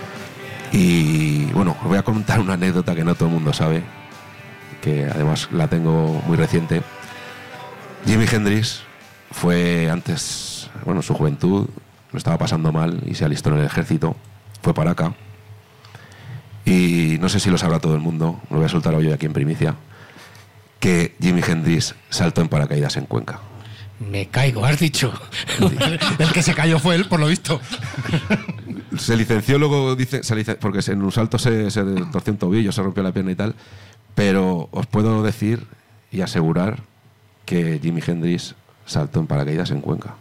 [SPEAKER 3] Y bueno, os voy a contar una anécdota que no todo el mundo sabe, que además la tengo muy reciente. Jimi Hendrix fue antes, bueno, en su juventud, lo estaba pasando mal y se alistó en el ejército, fue para acá. Y no sé si lo sabrá todo el mundo, lo voy a soltar hoy aquí en primicia, que Jimi Hendrix saltó en paracaídas en Cuenca.
[SPEAKER 2] Me caigo, has dicho.
[SPEAKER 5] El que se cayó fue él, por lo visto.
[SPEAKER 3] Se licenció luego, dice, se licen- porque en un salto se, se torció un tobillo, se rompió la pierna y tal, pero os puedo decir y asegurar que Jimi Hendrix saltó en paracaídas en Cuenca.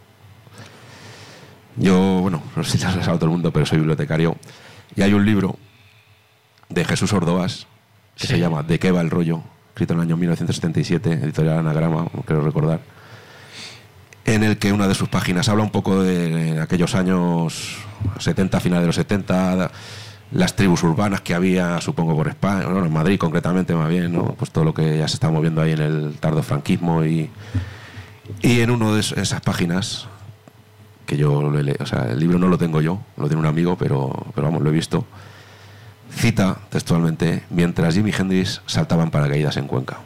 [SPEAKER 3] Yo, bueno, no sé si lo sabe todo el mundo, pero soy bibliotecario, y hay un libro de Jesús Ordovás que
[SPEAKER 2] Sí.
[SPEAKER 3] se llama ¿De qué va el rollo?, escrito en el año mil novecientos setenta y siete, editorial Anagrama, creo recordar, en el que una de sus páginas habla un poco de aquellos años setenta, finales de los setenta, las tribus urbanas que había, supongo, por España, bueno, en Madrid concretamente más bien, ¿no? Pues todo lo que ya se está moviendo ahí en el tardo franquismo, y, y en una de es- esas páginas, que yo lo he le- o sea, el libro no lo tengo yo, lo tiene un amigo, pero, pero vamos, lo he visto, cita textualmente: mientras Jimi Hendrix saltaba en paracaídas en Cuenca.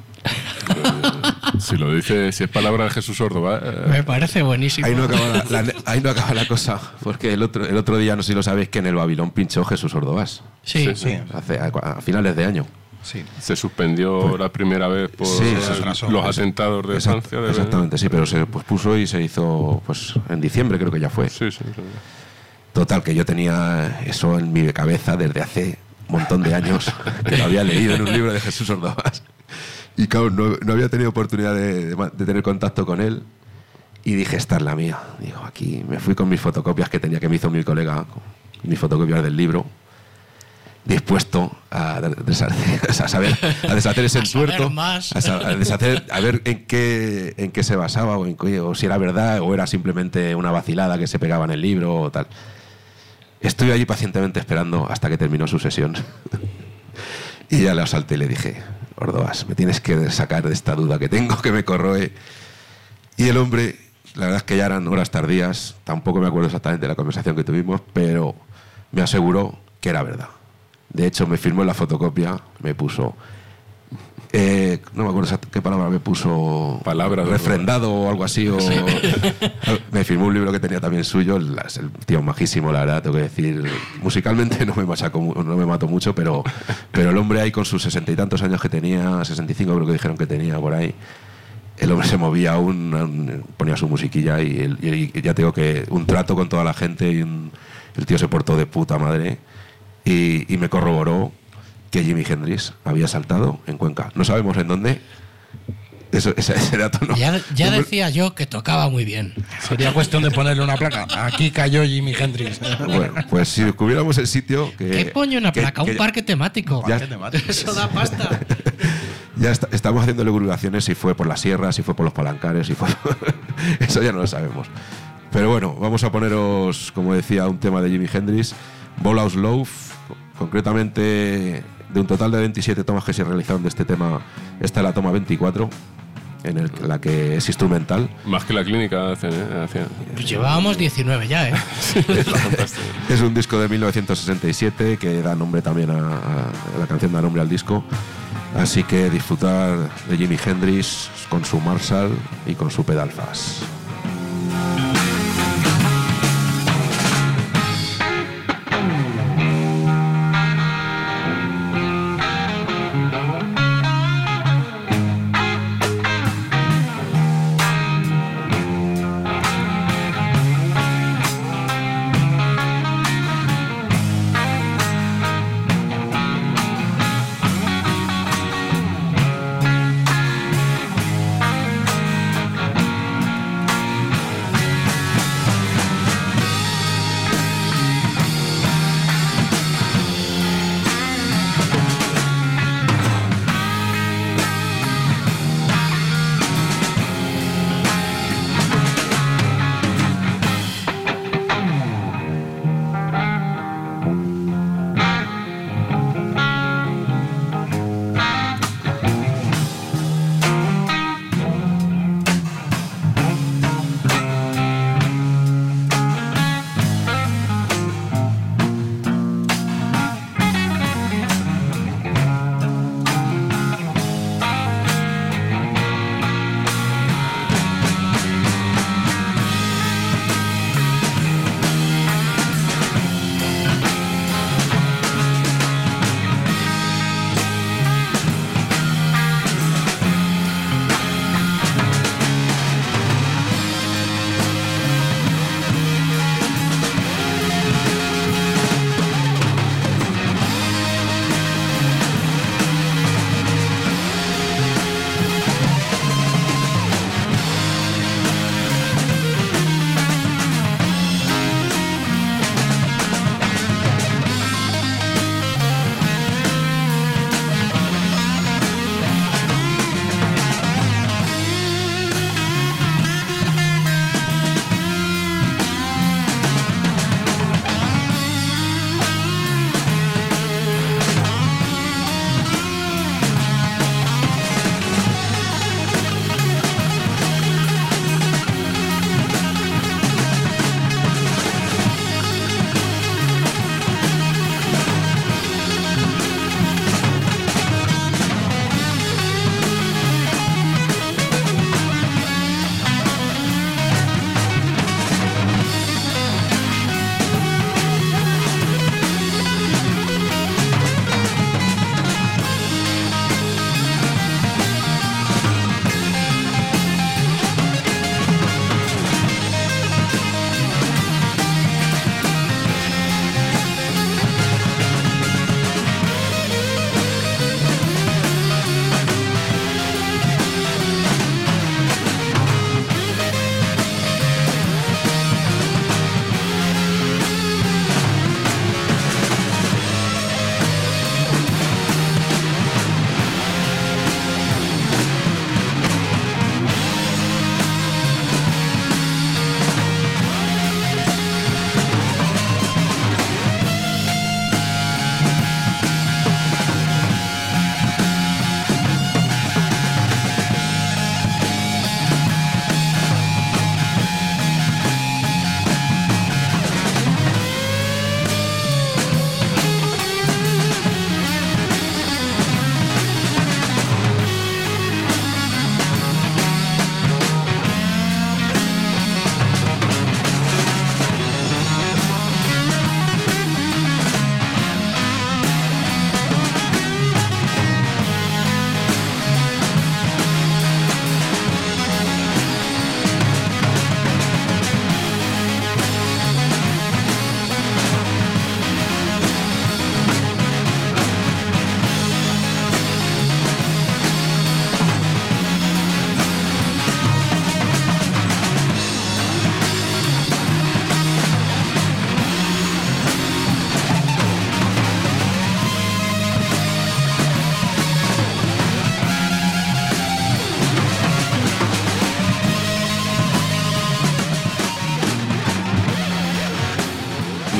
[SPEAKER 1] Si lo dice, si es palabra de Jesús Ordovás, eh,
[SPEAKER 2] Me parece buenísimo.
[SPEAKER 3] Ahí no acaba la, la- ahí no acaba la cosa, porque el otro, el otro día, no sé si lo sabéis, que en el Babilón pinchó Jesús Ordovás,
[SPEAKER 2] Sí,
[SPEAKER 1] Sí, sí.
[SPEAKER 3] hace, a, a finales de año.
[SPEAKER 5] Sí.
[SPEAKER 1] se suspendió la primera vez por
[SPEAKER 3] Sí,
[SPEAKER 1] eh,
[SPEAKER 3] se
[SPEAKER 5] atrasó.
[SPEAKER 1] los atentados de
[SPEAKER 3] Exact-
[SPEAKER 1] Francia. de-
[SPEAKER 3] exactamente, sí, pero se pues, puso y se hizo pues en diciembre, creo que ya fue.
[SPEAKER 1] Sí, sí, sí.
[SPEAKER 3] Total, que yo tenía eso en mi cabeza desde hace un montón de años, que lo había leído en un libro de Jesús Ordovás. Y claro, no, no había tenido oportunidad de, de ma- de tener contacto con él. Y dije, esta es la mía. Digo, aquí me fui con mis fotocopias que tenía, que me hizo mi colega, mis fotocopias del libro, dispuesto a, deshacer, a saber, a deshacer ese
[SPEAKER 2] A saber
[SPEAKER 3] entuerto,
[SPEAKER 2] más.
[SPEAKER 3] a, sa- a deshacer, a ver en qué, en qué se basaba, o, en qué- o si era verdad o era simplemente una vacilada que se pegaba en el libro o tal. Estoy allí pacientemente esperando hasta que terminó su sesión. Y ya le asalté y le dije, Ordovás, me tienes que sacar de esta duda que tengo, que me corroe. Y el hombre, la verdad es que ya eran horas tardías, tampoco me acuerdo exactamente de la conversación que tuvimos, pero me aseguró que era verdad. De hecho, me firmó en la fotocopia, me puso, Eh, no me acuerdo exact- qué palabra me puso.
[SPEAKER 1] Palabras.
[SPEAKER 3] Refrendado o algo así. O, me firmó un libro que tenía también suyo. El, es el tío majísimo, la verdad, tengo que decir. Musicalmente no me machaco, mu- no me mato mucho, pero, pero el hombre ahí con sus sesenta y tantos años que tenía, sesenta y cinco creo que dijeron que tenía por ahí. El hombre se movía aún, aún ponía su musiquilla y, el- y- y ya tengo que un trato con toda la gente y un- el tío se portó de puta madre y, y me corroboró que Jimi Hendrix había saltado en Cuenca. No sabemos en dónde. Eso, ese, ese dato no.
[SPEAKER 2] Ya, ya
[SPEAKER 3] no me-
[SPEAKER 2] decía yo que tocaba muy bien.
[SPEAKER 5] Sería cuestión de ponerle una placa. Aquí cayó Jimi Hendrix.
[SPEAKER 3] Bueno, pues si descubriéramos el sitio que...
[SPEAKER 2] ¿Qué poño una
[SPEAKER 3] que-
[SPEAKER 2] placa?
[SPEAKER 3] que
[SPEAKER 2] Un parque temático.
[SPEAKER 3] ya-
[SPEAKER 2] Eso da pasta.
[SPEAKER 3] Ya está- estamos haciendo divulgaciones si fue por la sierra, si fue por los palancares, si fue... Eso ya no lo sabemos. Pero bueno, vamos a poneros, como decía, un tema de Jimi Hendrix, Ball House Love, concretamente de un total de veintisiete tomas que se realizaron de este tema, esta es la toma veinticuatro, en el- la que es instrumental.
[SPEAKER 1] Más que la clínica hacen, ¿eh? Hacían.
[SPEAKER 2] Pues llevábamos diecinueve ya, ¿eh?
[SPEAKER 3] Es un disco de mil novecientos sesenta y siete que da nombre también a, a- la canción da nombre al disco. Así que disfrutar de Jimi Hendrix con su Marshall y con su pedal fast.
[SPEAKER 7] Thank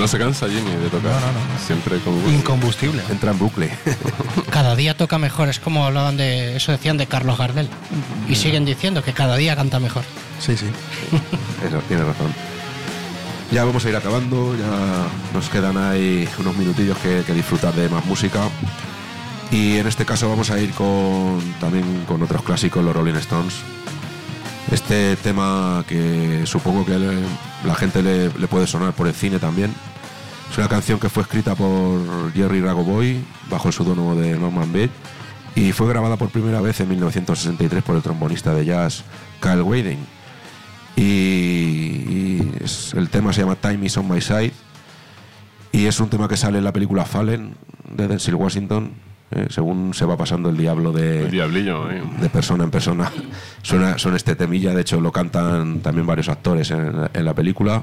[SPEAKER 1] No se cansa Jimmy de tocar.
[SPEAKER 5] No, no, no.
[SPEAKER 1] Siempre con
[SPEAKER 5] Incombustible.
[SPEAKER 3] Entra en bucle.
[SPEAKER 2] Cada día toca mejor, es como hablaban de eso, decían de Carlos Gardel. Y siguen diciendo que cada día canta mejor.
[SPEAKER 5] Sí, sí.
[SPEAKER 3] Eso, tienes razón. Ya vamos a ir acabando, ya nos quedan ahí unos minutillos que, que disfrutar de más música. Y en este caso vamos a ir con también con otros clásicos, los Rolling Stones. Este tema que supongo que le, la gente le, le puede sonar por el cine también. Es una canción que fue escrita por Jerry Ragoboy bajo el seudónimo de Norman Bates y fue grabada por primera vez en mil novecientos sesenta y tres por el trombonista de jazz Kyle Wading. Y, y es, el tema se llama Time Is On My Side y es un tema que sale en la película Fallen de Denzel Washington. Eh, según se va pasando el diablo de,
[SPEAKER 1] el diablillo, eh.
[SPEAKER 3] de persona en persona, suena, suena este temilla. De hecho lo cantan también varios actores en, en la película.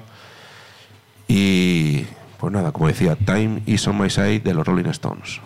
[SPEAKER 3] Y pues nada, como decía, Time Is On My Side de los Rolling Stones.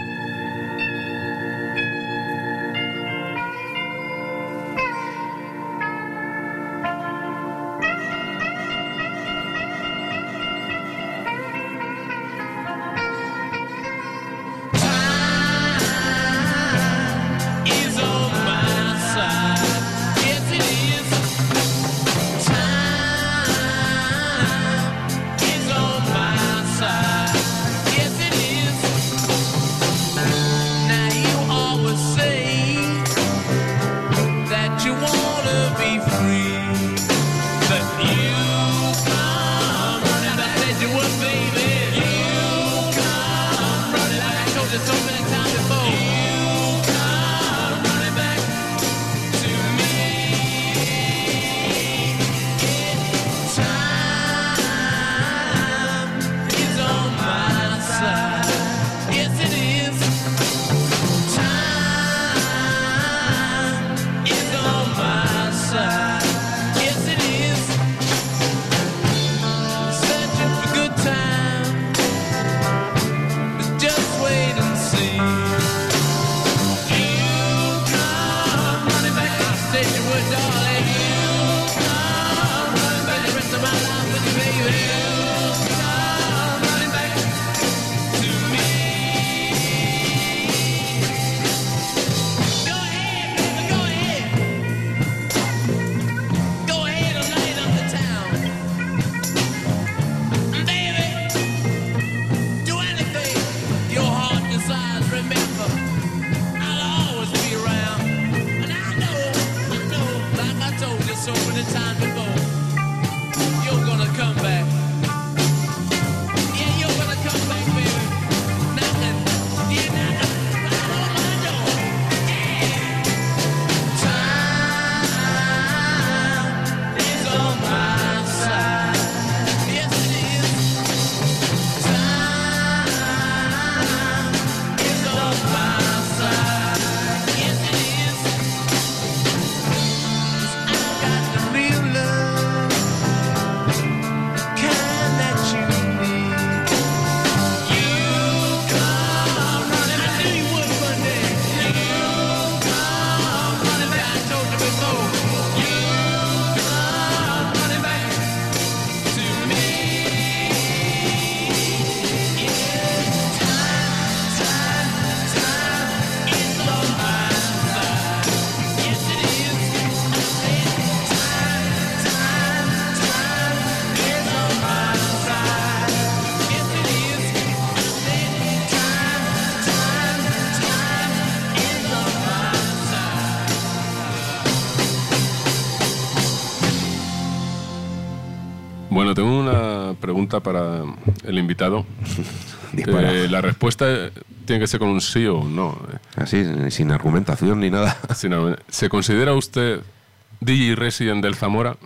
[SPEAKER 1] Bueno, tengo una pregunta para el invitado. Eh, la respuesta tiene que ser con un sí o un no.
[SPEAKER 3] Así, sin argumentación ni nada.
[SPEAKER 1] Sin argu- ¿Se considera usted D J resident del Zamora?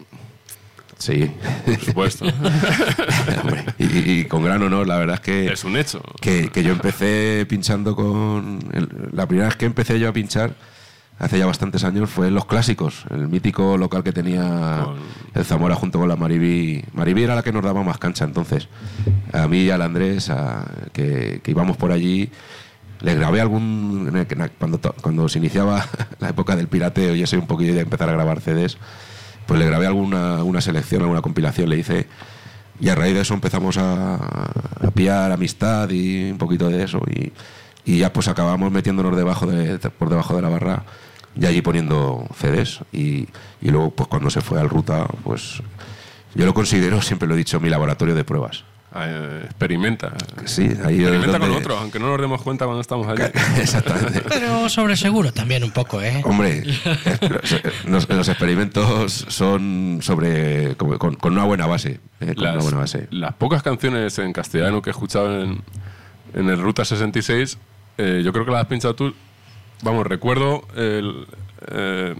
[SPEAKER 3] Sí.
[SPEAKER 1] Por supuesto.
[SPEAKER 3] Hombre, y, y con gran honor, la verdad es que...
[SPEAKER 1] Es un hecho.
[SPEAKER 3] Que, que yo empecé pinchando con... el- la primera vez que empecé yo a pinchar, hace ya bastantes años, fue en Los Clásicos, el mítico local que tenía
[SPEAKER 1] Con-
[SPEAKER 3] el Zamora junto con la Maribí. Maribí era la que nos daba más cancha entonces. A mí y al Andrés, a- que, que íbamos por allí, les grabé algún... Cuando, to- cuando se iniciaba la época del pirateo y eso, y un poquillo de empezar a grabar C Ds, pues le grabé alguna una selección, alguna compilación, le hice Y a raíz de eso empezamos a, a pillar amistad y un poquito de eso. Y, y ya pues acabamos metiéndonos debajo de, por debajo de la barra y allí poniendo C Ds. Y, y luego pues cuando se fue al Ruta, pues yo lo considero, siempre lo he dicho, mi laboratorio de pruebas.
[SPEAKER 1] Eh, experimenta.
[SPEAKER 3] Sí, ahí es
[SPEAKER 1] Experimenta
[SPEAKER 3] donde-
[SPEAKER 1] con otros, aunque no nos demos cuenta cuando estamos allí.
[SPEAKER 3] Exactamente.
[SPEAKER 2] Pero sobre seguro también un poco, ¿eh?
[SPEAKER 3] Hombre, los, los experimentos son sobre con, con- con una buena base. eh, con una
[SPEAKER 1] Las,
[SPEAKER 3] buena base.
[SPEAKER 1] las pocas canciones en castellano que he escuchado en, en el Ruta sesenta y seis, eh, yo creo que las has pinchado tú. Vamos, recuerdo el, eh,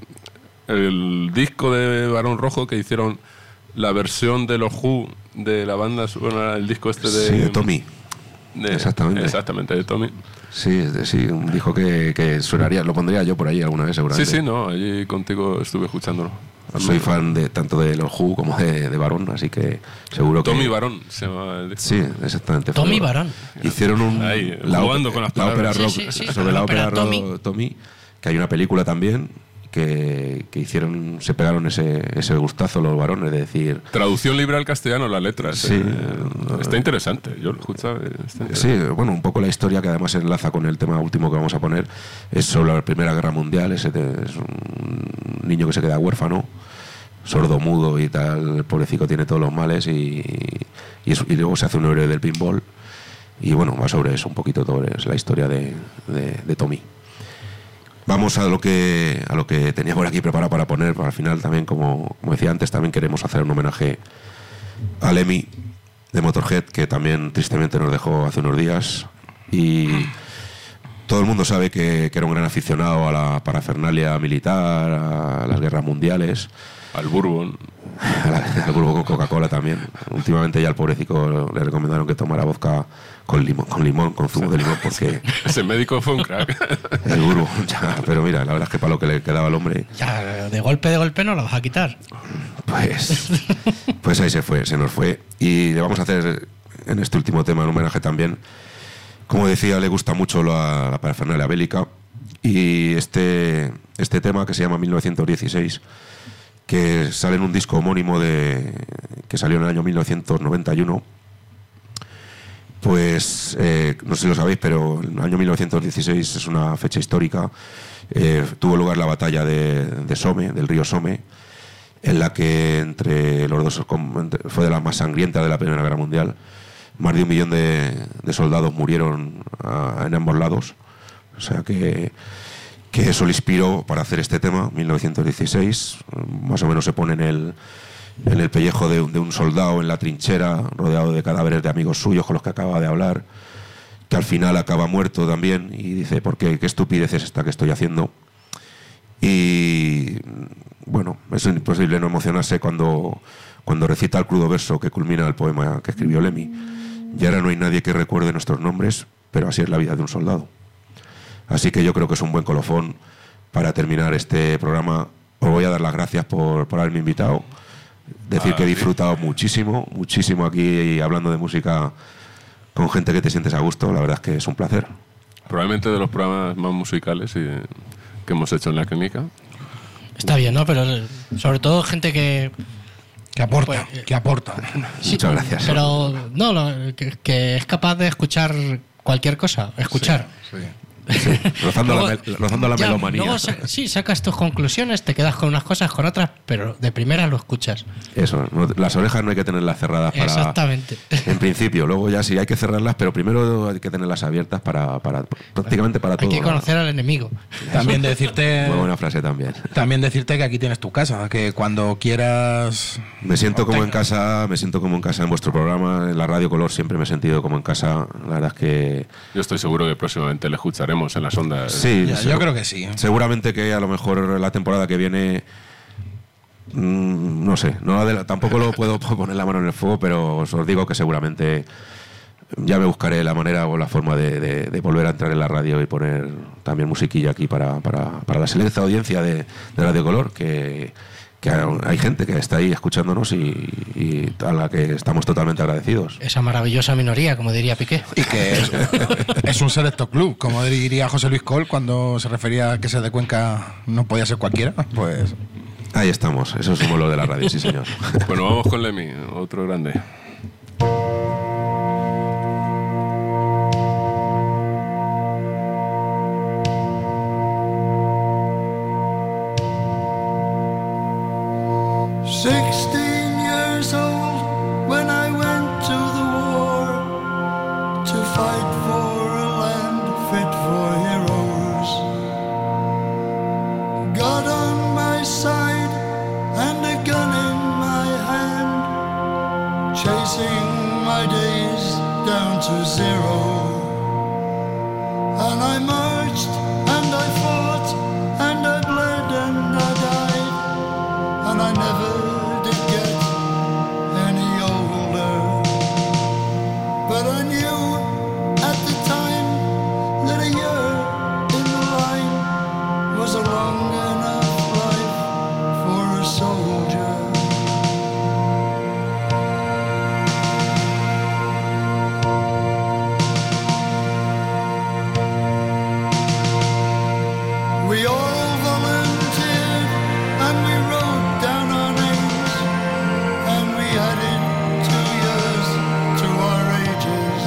[SPEAKER 1] el disco de Barón Rojo que hicieron la versión de los Who de la banda, bueno, el disco este de...
[SPEAKER 3] Sí, de Tommy.
[SPEAKER 1] de-
[SPEAKER 3] Exactamente.
[SPEAKER 1] Exactamente, de Tommy.
[SPEAKER 3] Sí, de- sí, dijo que, que sonaría, lo pondría yo por ahí alguna vez
[SPEAKER 1] Sí,
[SPEAKER 3] seguramente.
[SPEAKER 1] sí, no, allí contigo estuve escuchándolo.
[SPEAKER 3] Soy fan de tanto de los Who como de, de Barón, así que seguro que...
[SPEAKER 1] Tommy Barón se llama el disco.
[SPEAKER 3] Sí, exactamente.
[SPEAKER 2] Tommy
[SPEAKER 3] Fue-
[SPEAKER 2] Barón.
[SPEAKER 3] Hicieron un...
[SPEAKER 1] Ahí,
[SPEAKER 3] la,
[SPEAKER 1] jugando
[SPEAKER 3] ópera-
[SPEAKER 1] con las
[SPEAKER 3] la ópera
[SPEAKER 1] palabras.
[SPEAKER 3] rock,
[SPEAKER 2] Sí, sí, sí,
[SPEAKER 3] sobre
[SPEAKER 2] la
[SPEAKER 3] la
[SPEAKER 2] ópera
[SPEAKER 3] ópera rock
[SPEAKER 2] Tommy.
[SPEAKER 3] Tommy, que hay una película también que, que hicieron, se pegaron ese, ese gustazo los varones de decir...
[SPEAKER 1] Traducción libre al castellano, las letras.
[SPEAKER 3] Sí.
[SPEAKER 1] eh, está interesante. Yo lo he escuchado. eh, está
[SPEAKER 3] Sí,
[SPEAKER 1] interesante.
[SPEAKER 3] bueno, un poco la historia que además se enlaza con el tema último que vamos a poner, es sobre la Primera Guerra Mundial, ese de- es un niño que se queda huérfano, sordo, mudo y tal, el pobrecito tiene todos los males y, y, es- y luego se hace un héroe del pinball y bueno, va sobre eso un poquito, todo es la historia de, de- de Tommy. Vamos a lo que a lo que tenía por aquí preparado para poner, para al final también, como, como decía antes, también queremos hacer un homenaje a Lemmy de Motorhead, que también tristemente nos dejó hace unos días. Y todo el mundo sabe que, que era un gran aficionado a la parafernalia militar, a las guerras mundiales,
[SPEAKER 1] Al Bourbon.
[SPEAKER 3] a la- al grupo con Coca-Cola también. Últimamente ya al pobrecito le recomendaron que tomara vodka con limón, con limón, con zumo de limón, porque
[SPEAKER 1] Ese médico fue un crack.
[SPEAKER 3] el Bourbon ya... Pero mira, la verdad es que para lo que le quedaba al hombre,
[SPEAKER 2] Ya, de golpe de golpe no la vas a quitar.
[SPEAKER 3] pues, pues ahí se fue, se nos fue. Y le vamos a hacer en este último tema un homenaje también. Como decía, le gusta mucho la, la parafernalia bélica. Y este, este tema que se llama mil novecientos dieciséis, que sale en un disco homónimo de, que salió en el año mil novecientos noventa y uno, pues eh, no sé si lo sabéis, pero el año mil novecientos dieciséis es una fecha histórica. Eh, tuvo lugar la batalla de, de Somme, del río Somme, en la que entre los dos com- entre- fue de las más sangrientas de la Primera Guerra Mundial. Más de un millón de, de soldados murieron a- en ambos lados. O sea que, que eso le inspiró para hacer este tema, mil novecientos dieciséis. Más o menos se pone en el, en el pellejo de, un- de un soldado en la trinchera, rodeado de cadáveres de amigos suyos con los que acaba de hablar, que al final acaba muerto también y dice, ¿por qué? ¿Qué estupidez es esta que estoy haciendo? Y bueno, es imposible no emocionarse cuando, cuando recita el crudo verso que culmina el poema que escribió Lemmy. Y ahora no hay nadie que recuerde nuestros nombres, pero así es la vida de un soldado. Así que yo creo que es un buen colofón para terminar este programa. Os voy a dar las gracias por, por haberme invitado. Decir
[SPEAKER 1] Ah,
[SPEAKER 3] que he
[SPEAKER 1] sí.
[SPEAKER 3] disfrutado muchísimo, muchísimo aquí hablando de música con gente que te sientes a gusto. La verdad es que es un placer.
[SPEAKER 1] Probablemente de los programas más musicales y, que hemos hecho en la clínica.
[SPEAKER 2] Está bien, ¿no? Pero eh, sobre todo gente que...
[SPEAKER 5] Que aporta,
[SPEAKER 2] Pues, eh,
[SPEAKER 5] que aporta.
[SPEAKER 2] sí,
[SPEAKER 3] Muchas gracias.
[SPEAKER 2] Pero no, lo- que, que es capaz de escuchar cualquier cosa. Escuchar.
[SPEAKER 3] Rozando,
[SPEAKER 2] Luego-
[SPEAKER 3] la, mel- rozando la
[SPEAKER 2] ya,
[SPEAKER 3] melomanía.
[SPEAKER 2] luego sa- sí, sacas tus conclusiones, te quedas con unas cosas, con otras, pero de primera lo escuchas.
[SPEAKER 3] Eso, no- las orejas no hay que tenerlas cerradas para...
[SPEAKER 2] Exactamente.
[SPEAKER 3] En principio, luego ya sí hay que cerrarlas, pero primero hay que tenerlas abiertas para, para prácticamente para
[SPEAKER 2] Hay
[SPEAKER 3] todo.
[SPEAKER 2] que conocer al enemigo.
[SPEAKER 5] También decirte,
[SPEAKER 3] Muy buena frase también.
[SPEAKER 5] también decirte que aquí tienes tu casa, que cuando quieras...
[SPEAKER 3] Me siento como en
[SPEAKER 5] Tenga.
[SPEAKER 3] casa, me siento como en casa en vuestro programa, en la Radio Color siempre me he sentido como en casa. La verdad es que
[SPEAKER 1] Yo estoy seguro que próximamente le escucharemos en las ondas.
[SPEAKER 3] sí,
[SPEAKER 5] Ya,
[SPEAKER 3] se-
[SPEAKER 5] yo creo que sí.
[SPEAKER 3] seguramente que a lo mejor la temporada que viene mm, no sé, no adela- tampoco lo puedo poner la mano en el fuego, pero os, os digo que seguramente ya me buscaré la manera o la forma de, de- de volver a entrar en la radio y poner también musiquilla aquí para, para, para la selecta audiencia de, de Radio Color, que, que hay gente que está ahí escuchándonos y, y a la que estamos totalmente agradecidos.
[SPEAKER 2] Esa maravillosa minoría, como diría Piqué.
[SPEAKER 5] Y que es, es un selecto club, como diría José Luis Col cuando se refería a que ser de Cuenca no podía ser cualquiera. Pues
[SPEAKER 3] Ahí estamos, eso somos los de la radio, sí señor.
[SPEAKER 1] Bueno, vamos con Lemmy, otro grande.
[SPEAKER 7] Sixteen years old when I went to the war to fight for a land fit for heroes. God on my side and a gun in my hand, chasing my days down to zero. And I marched and I fought and I bled and I died, and I never did get any older. But I knew at the time that a year in the line was a long enough life for a soldier. We all volunteered and we wrote down our names, and we added two years to our ages.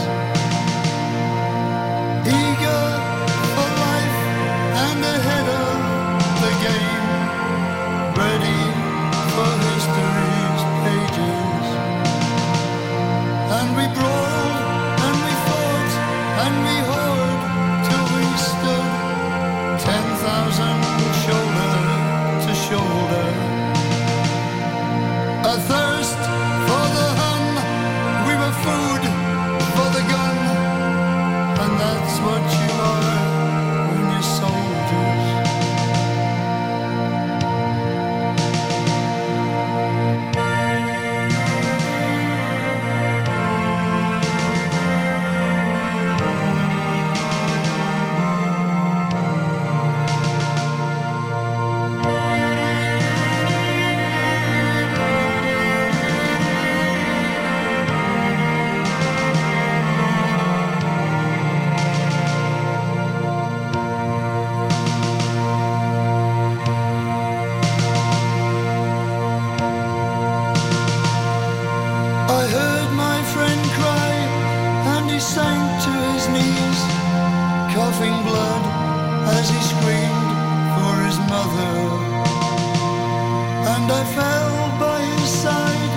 [SPEAKER 7] Eager for life and ahead of the game, ready for history's pages. And we brawled and we fought and we hoard till we stood ten thousand shoulder to shoulder. A thirst for the Hun, we were food for the gun, and that's what you are when you're soldiers. I heard my friend cry and he sank to his knees, coughing blood as he screamed for his mother. And I fell by his side